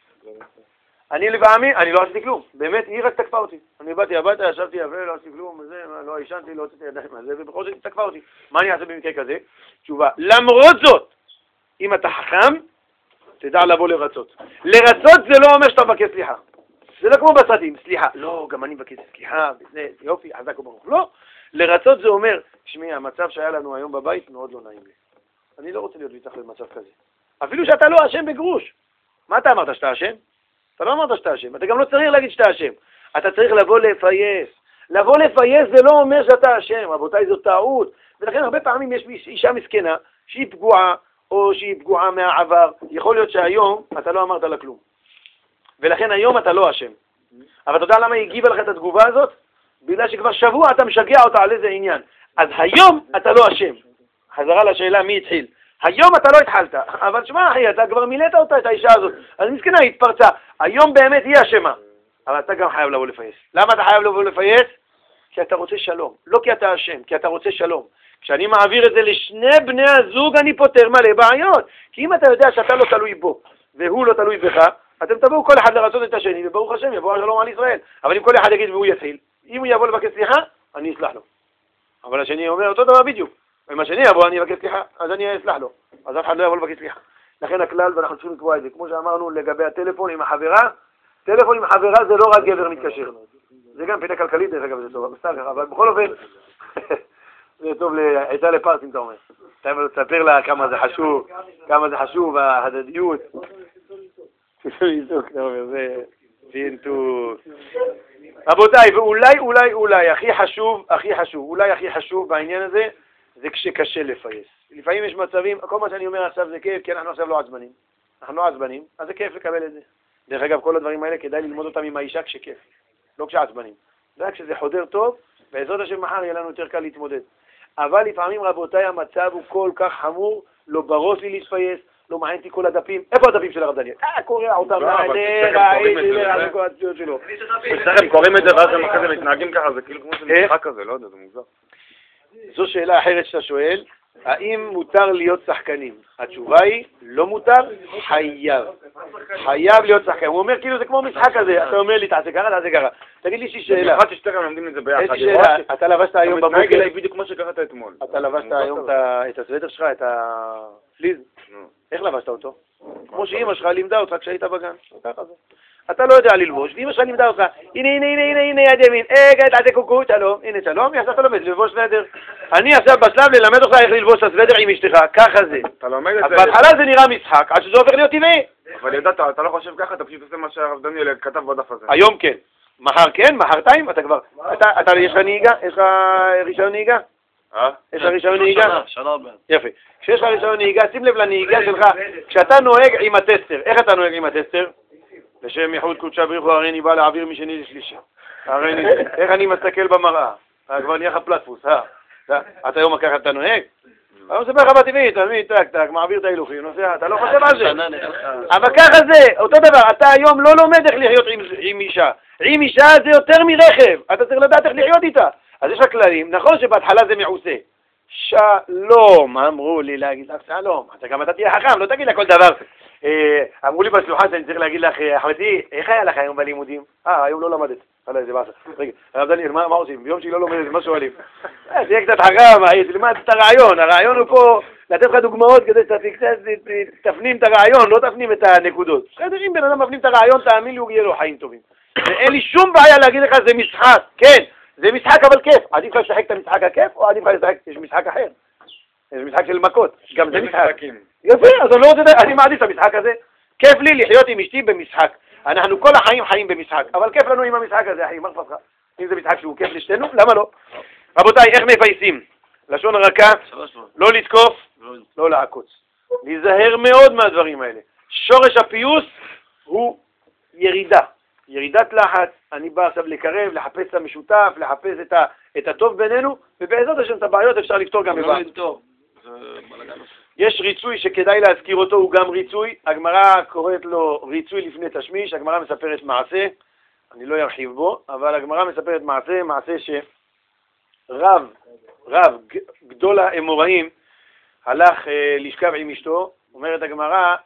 [SPEAKER 1] אני לא עשיתי כלום. באמת, היא רק תקפה אותי. אני באתי הביתה, ישבתי יפה, לא עשיתי כלום, לא ישנתי, לא הוצאתי ידיים מהזה, ובכל זאת היא תקפה אותי. מה אני אעשה במקרה כזה? תשובה, למרות זאת, אם אתה חכם, תדע לבוא לרצות. לרצות זה לא אומר שאתה מבקש סליחה. זה לא כמו בסרטים, סליחה. לא, גם אני מבקש סליחה, וזה, יופי, חזק וברוך. לא. לרצות זה אומר, תשמעי, המצב שהיה לנו היום בבית מאוד לא נעים לי. אני לא רוצה להיות מתחת למצב כזה. אפילו שאתה לא אשם בגרוש. מה אתה אמרת שאתה אשם? אתה לא אמרת שאתה אשם. אתה גם לא צריך להגיד שאתה אשם. אתה צריך לבוא לפייס. לבוא לפייס זה לא אומר שאתה אשם. רבותיי, זו טעות. ולכן הרבה פעמים יש אישה מסכנה שהיא פגועה או שהיא פגועה מהעבר. יכול להיות שהיום אתה לא אמרת לה כלום. ולכן היום אתה לא אשם. אבל אתה יודע למה היא הגיבה לך את התגובה הזאת? בגלל שכבר שבוע אתה משגע אותה על איזה עניין. אז היום אתה לא אשם. חזרה לשאלה מי התחיל. היום אתה לא התחלת, אבל שמע אחי, אתה כבר מילאת אותה את האישה הזאת. אז מסכנה, היא התפרצה. היום באמת היא אשמה. אבל אתה גם חייב לבוא לפייס. למה אתה חייב לבוא לפייס? כי אתה רוצה שלום. לא כי אתה אשם, כי אתה רוצה שלום. כשאני מעביר את זה לשני בני הזוג, אני פותר מלא בעיות. כי אם אתה יודע שאתה לא תלוי בו, והוא לא תלוי בך, אתם תבואו כל אחד לרצות את השני, וברוך השם יבוא השלום על ישראל. אבל אם כל אחד יגיד והוא יתחיל, אם הוא יבוא לבקש סליחה, אני אסלח לו. אבל השני אומר אותו דבר בדיוק. אם השני יבוא, אני אבקש סליחה, אז אני אסלח לו. אז אף אחד לא יבוא לבקש סליחה. לכן הכלל, ואנחנו צריכים לקבוע את זה, כמו שאמרנו לגבי הטלפון עם החברה, טלפון עם החברה זה לא רק גבר מתקשר. זה גם פינה כלכלית, דרך אגב, זה טוב, אבל בכל אופן, זה טוב לעצה לפרסים, אתה אומר. אתה יכול לספר לה כמה זה חשוב, ההדדיות. זה פינטוס. רבותיי, ואולי הכי חשוב בעניין הזה, זה כשקשה לפייס. לפעמים יש מצבים, כל מה שאני אומר עכשיו זה כיף, כי אנחנו עכשיו לא עצבנים, אז זה כיף לקבל את זה. דרך אגב, כל הדברים האלה כדאי ללמוד אותם עם האישה כשכיף, לא כשעצבנים. זה רק כשזה חודר טוב, בעזרת השם מחר יהיה לנו יותר קל להתמודד. אבל לפעמים, רבותיי, המצב הוא כל כך חמור, לא בראש לי להתפייס, לא מעיינתי כל הדפים. איפה הדפים של הרב דניאל? קורא אותם,
[SPEAKER 3] הם קוראים את זה ואז הם אחרי זה מתנהגים ככה, זה כאילו כמו משחק כזה, לא יודע, זה מוזר.
[SPEAKER 1] זו שאלה אחרת שאתה שואל, האם מותר להיות שחקנים? התשובה היא, לא מותר, חייב להיות שחקן. הוא אומר כאילו זה כמו משחק הזה, אתה אומר לי תעשה ככה, תגיד לי שאלה.
[SPEAKER 3] אחת ששתיכם לומדים את זה ביחד.
[SPEAKER 1] אתה לבשת היום בבוקר.
[SPEAKER 3] אתה מתנהג אליי בדיוק כמו שקראת אתמול.
[SPEAKER 1] אתה לבשת היום את הסוודר שלך, את הפליז. איך לבשת אותו? כמו שאמא שלך לימדה אותך כשהיית בגן. ככה זה. אתה לא יודע ללבוש, ואמא שלך לימדה אותך, הנה יד ימין, תעשה קוקו, שלום, הנה שלום, עכשיו אתה לומד ללבוש סוודר. אני עכשיו בשלב ללמד אותך איך ללבוש את הסוודר עם אשתך, ככה זה.
[SPEAKER 3] אתה לומד את זה.
[SPEAKER 1] בהתחלה זה נראה משחק, עד שזה הופך להיות טבעי.
[SPEAKER 3] אבל ידעת, אתה לא חושב ככה, אתה פשוט עושה מה שהרב דניאל כתב בדף הזה.
[SPEAKER 1] היום כן. מחר כן, מחרתיים, אתה כבר... יש לך נהיגה? יש לך רישיון נהיגה? יש לך רישיון נהיגה? יפה. כשיש לך רישיון נהיגה, שים לב לנהיגה שלך, כשאתה נוהג עם הטסטר, איך אתה נוהג עם הטסטר? לשם ייחוד קודשה בריחו הריני בא להעביר משני לשלישי. איך אני מסתכל במראה? כבר נהיה לך פלטפוס, אתה היום ככה אתה נוהג? אני מספר לך בטבעי, תמיד, טק, מעביר את ההילוכים, נוסע, אתה לא חושב על זה. אבל ככה זה, אותו דבר, אתה היום לא לומד איך לחיות עם אישה. עם אישה זה יותר מרכב, אתה צריך לדעת איך לחיות איתה. אז יש לך כללים, נכון שבהתחלה זה מעושה. שלום, אמרו לי להגיד לך שלום. גם אתה תהיה חכם, לא תגיד לה כל דבר. אמרו לי בשלוחה שאני צריך להגיד לך, אחמדי, איך היה לך היום בלימודים? היום לא למדת. זה באסה. רגע, הרב דניאל, מה עושים? ביום שהיא לא לומדת, מה שואלים? תהיה קצת חכם, תלמד את הרעיון. הרעיון הוא פה לתת לך דוגמאות כדי שתפנים את הרעיון, לא תפנים את הנקודות. אם בן אדם מפנים את הרעיון, תאמין לי, הוא יהיה לו חיים טובים. אין לי שום בעיה להגיד לך, זה משחק. כן, זה משחק אבל כיף. עדיף לך לשחק את המשחק הכיף, או עדיף לך לשחק, יש משחק אחר. יש משחק של מכות, גם זה משחק. יפה, אז אני מעדיף את המשחק הזה. כיף לי לחיות עם אשתי במשחק. אנחנו כל החיים חיים במשחק, אבל כיף לנו עם המשחק הזה, אחי, מה אכפת לך? אם זה משחק שהוא כיף לשתינו, למה לא? רבותיי, איך מפייסים? לשון רכה, לא לתקוף, לא לעקוץ. להיזהר מאוד מהדברים האלה. שורש הפיוס הוא ירידת לחץ. אני בא עכשיו לקרב, לחפש את המשותף, לחפש את הטוב בינינו, ובעזרת השם את הבעיות אפשר לפתור גם בבעיות. יש ריצוי שכדאי להזכיר אותו, הוא גם ריצוי. הגמרא קוראת לו ריצוי לפני תשמיש. הגמרא מספרת מעשה, אני לא ארחיב בו, אבל הגמרא מספרת מעשה שרב גדול האמוראים הלך לשכב עם אשתו, אומרת הגמרא,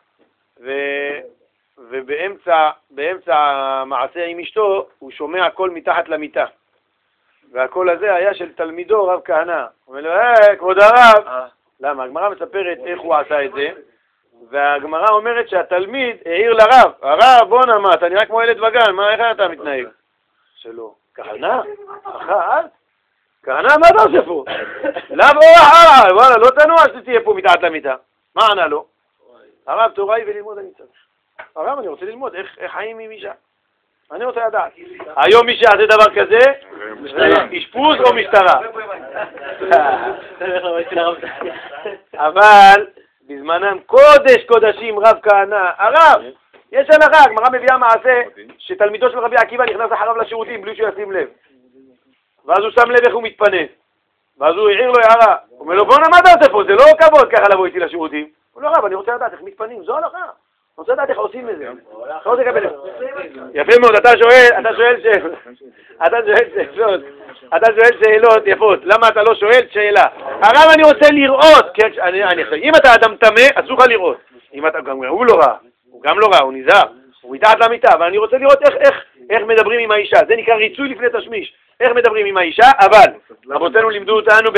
[SPEAKER 1] ובאמצע המעשה עם אשתו הוא שומע קול מתחת למיטה. והקול הזה היה של תלמידו רב כהנא. הוא אומר לו, כבוד הרב. למה? הגמרא מספרת איך הוא עשה את זה, והגמרא אומרת שהתלמיד העיר לרב, הרב בוא נמה, אתה נראה כמו ילד בגן, איך אתה מתנהג? שלא, כהנא? כהנא, מה אתה עושה פה? למה וואלה, לא תנוע שתהיה פה מתחת למיטה. מה ענה לו? הרב תוראי וללמוד אני צריך. הרב אני רוצה ללמוד איך חיים עם אישה. אני רוצה לדעת. היום מי שעשה דבר כזה, אשפוז או משטרה? אבל בזמנם קודש קודשים רב כהנא, הרב, יש הלכה, הגמרא מביאה מעשה שתלמידו של רבי עקיבא נכנס אחריו לשירותים בלי שהוא ישים לב. ואז הוא שם לב איך הוא מתפנה. ואז הוא העיר לו הערה. הוא אומר לו בוא נעמד על זה פה, זה לא כבוד ככה לבוא איתי לשירותים. הוא לא רב, אני רוצה לדעת איך מתפנים, זו הלכה. אני רוצה לדעת איך עושים את זה. לא רוצה לקבל את זה. יפה מאוד, אתה שואל שאלות יפות. למה אתה לא שואל שאלה? הרב אני רוצה לראות. אם אתה אדם טמא, אסור לך לראות. הוא לא רע, הוא גם לא רע, הוא נזהר. הוא מתחת למיטה, אבל אני רוצה לראות איך מדברים עם האישה, זה נקרא ריצוי לפני תשמיש, איך מדברים עם האישה, אבל רבותינו לימדו אותנו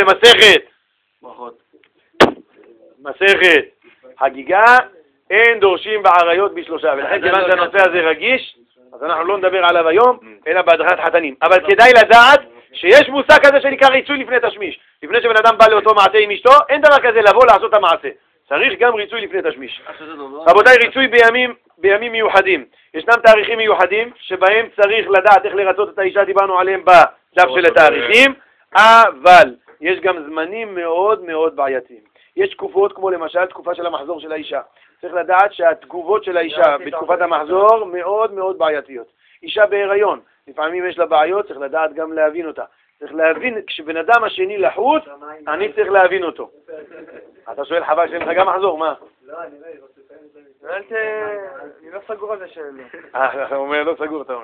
[SPEAKER 1] מסכת חגיגה, אין דורשים בעריות בשלושה, ולכן כיוון שהנושא הזה רגיש, אז אנחנו לא נדבר עליו היום, אלא בהדרכת חתנים. אבל כדאי לדעת שיש מושג כזה שנקרא ריצוי לפני תשמיש. לפני שבן אדם בא לאותו מעשה עם אשתו, אין דבר כזה לבוא לעשות את המעשה. צריך גם ריצוי לפני תשמיש. רבותיי, ריצוי בימים מיוחדים. ישנם תאריכים מיוחדים שבהם צריך לדעת איך לרצות את האישה, דיברנו עליהם בדף של התאריכים, אבל יש גם זמנים מאוד מאוד בעייתיים. יש תקופות כמו למשל תקופה של המחזור של האישה. צריך לדעת שהתגובות של האישה בתקופת המחזור מאוד מאוד בעייתיות. אישה בהיריון, לפעמים יש לה בעיות, צריך לדעת גם להבין אותה. צריך להבין, כשבן אדם השני לחוץ, אני צריך להבין אותו. אתה שואל חבל שאין לך גם מחזור, מה?
[SPEAKER 5] לא, אני לא סגור על זה שאלה.
[SPEAKER 1] אתה אומר, לא סגור, אתה אומר.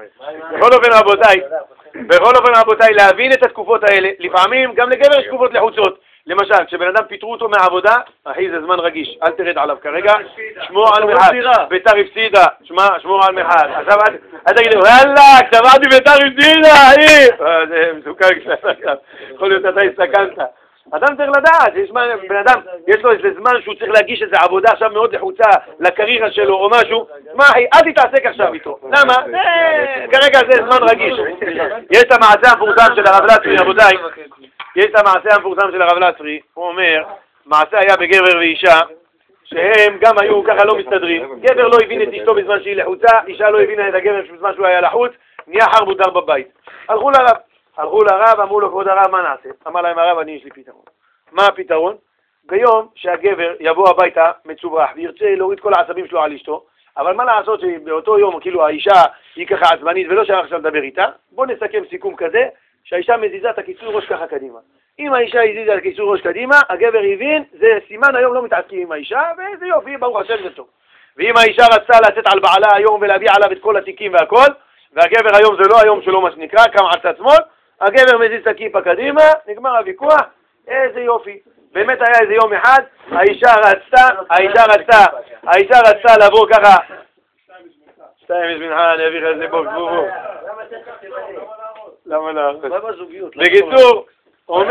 [SPEAKER 1] בכל אופן רבותיי, להבין את התקופות האלה, לפעמים גם לגבר יש תקופות לחוצות. למשל, כשבן אדם פיטרו אותו מהעבודה, אחי, זה זמן רגיש, אל תרד עליו כרגע, שמור על מחד, ביתר הפסידה, שמור על מחד. עכשיו, אל תגיד לי, וואלה, קצבתי ביתר הפסידה, אחי! זה מסוכן כשאתה, יכול להיות אתה הסתכלת. אדם צריך לדעת, בן אדם, יש לו איזה זמן שהוא צריך להגיש איזו עבודה עכשיו מאוד לחוצה לקריירה שלו או משהו, מה אחי, אל תתעסק עכשיו איתו. למה? כרגע זה זמן רגיש. יש את המעשה המפורסם של הרב לצרי, רבותיי. יש את המעשה המפורסם של הרב לצרי, הוא אומר, מעשה היה בגבר ואישה, שהם גם היו ככה לא מסתדרים, גבר לא הבין את אשתו בזמן שהיא לחוצה, אישה לא הבינה את הגבר בזמן שהוא היה לחוץ, נהיה חרבודר בבית. הלכו לרב, אמרו לו, כבוד הרב, מה נעשה? אמר להם הרב, יש לי פתרון. מה הפתרון? ביום שהגבר יבוא הביתה מצוברח וירצה להוריד כל העצבים שלו על אשתו, אבל מה לעשות שבאותו יום, כאילו האישה היא ככה עצבנית ולא שייך עכשיו לדבר איתה, בוא נסכם סיכום כזה, שהאישה מזיזה את הכיסוי ראש ככה קדימה. אם האישה הזיזה את הכיסוי ראש קדימה, הגבר הבין, זה סימן היום לא מתעסקים עם האישה, ואיזה יופי, ברוך השם זה טוב. ואם האישה רצה לצאת על בעלה היום ולהביא עליו את כל התיקים והכל, והגבר היום זה לא היום שלו מה שנקרא, כמה על צד שמאל, הגבר מזיז את הכיפה קדימה, נגמר הוויכוח, איזה יופי. באמת היה איזה יום אחד, האישה רצתה לבוא ככה, 2 מנחה, אני אביא לך איזה בוא. למה לא? בקיצור, אומר,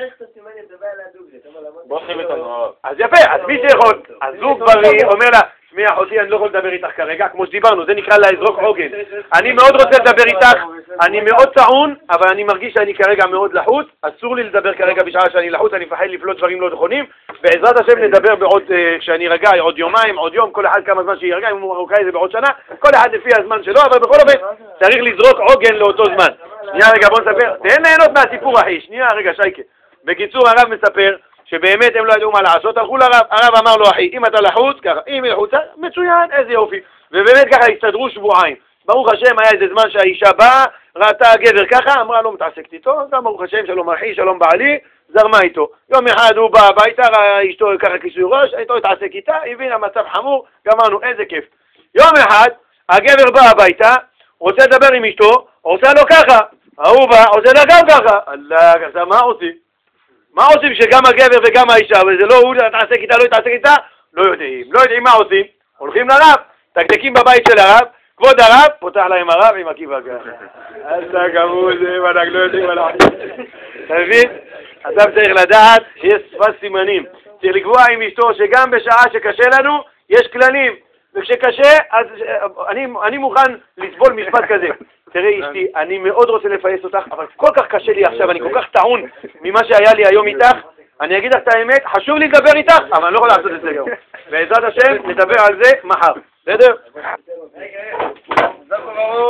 [SPEAKER 1] אז יפה, אז מי שיכול, הזוג בריא אומר לה, שמי אחותי, אני לא יכול לדבר איתך כרגע, כמו שדיברנו, זה נקרא לזרוק עוגן. אני מאוד רוצה לדבר איתך, אני מאוד טעון, אבל אני מרגיש שאני כרגע מאוד לחוץ, אסור לי לדבר כרגע בשעה שאני לחוץ, אני מפחד לפלוט דברים לא נכונים, בעזרת השם נדבר בעוד, כשאני רגע, עוד יומיים, עוד יום, כל אחד כמה זמן שירגע, אם הוא מרוקאי זה בעוד שנה, כל אחד לפי הזמן שלו, אבל בכל אופן צריך לזרוק עוגן לאותו זמן. שנייה רגע, בוא נספר, תן ליהנות מהסיפור אחי, שנייה רגע שייקה. בקיצור הרב מספר שבאמת הם לא ידעו מה לעשות, הלכו לרב, הרב אמר לו אחי, אם אתה לחוץ, ככה, אם היא לחוצה, מצוין, איזה יופי. ובאמת ככה הסתדרו שבועיים. ברוך השם היה איזה זמן שהאישה באה, ראתה הגבר ככה, אמרה לא מתעסקת איתו, גם ברוך השם שלום אחי, שלום בעלי, זרמה איתו. יום אחד הוא בא הביתה, ראה אשתו ככה כיסוי ראש, איתו התעסק איתה, הבין המצב חמור, גמרנו, איזה כיף. יום אחד, הגבר בא הביתה, רוצה לדבר עם אשתו, עושה לו ככה, ההוא בא, עושה לה גם ככה. אללה, ככה, מה עושים? מה עושים שגם הגבר וגם האישה, וזה לא הוא יתעסק איתה, לא יתעסק איתה? לא יודעים מה עושים? הולכים לרב, תקתקים בבית של הרב, כבוד הרב, פותח להם הרב עם הכיפה ככה. אללה, גמור זה, ואנחנו לא יודעים מה לעשות. אתה מבין? אדם צריך לדעת שיש שפת סימנים. צריך לקבוע עם אשתו שגם בשעה שקשה לנו, יש כללים. וכשקשה, אז אני מוכן לסבול משפט כזה. תראי אשתי, אני מאוד רוצה לפייס אותך, אבל כל כך קשה לי עכשיו, אני כל כך טעון ממה שהיה לי היום איתך, אני אגיד לך את האמת, חשוב לי לדבר איתך, אבל אני לא יכול לעשות את זה היום. בעזרת השם, נדבר על זה מחר. בסדר?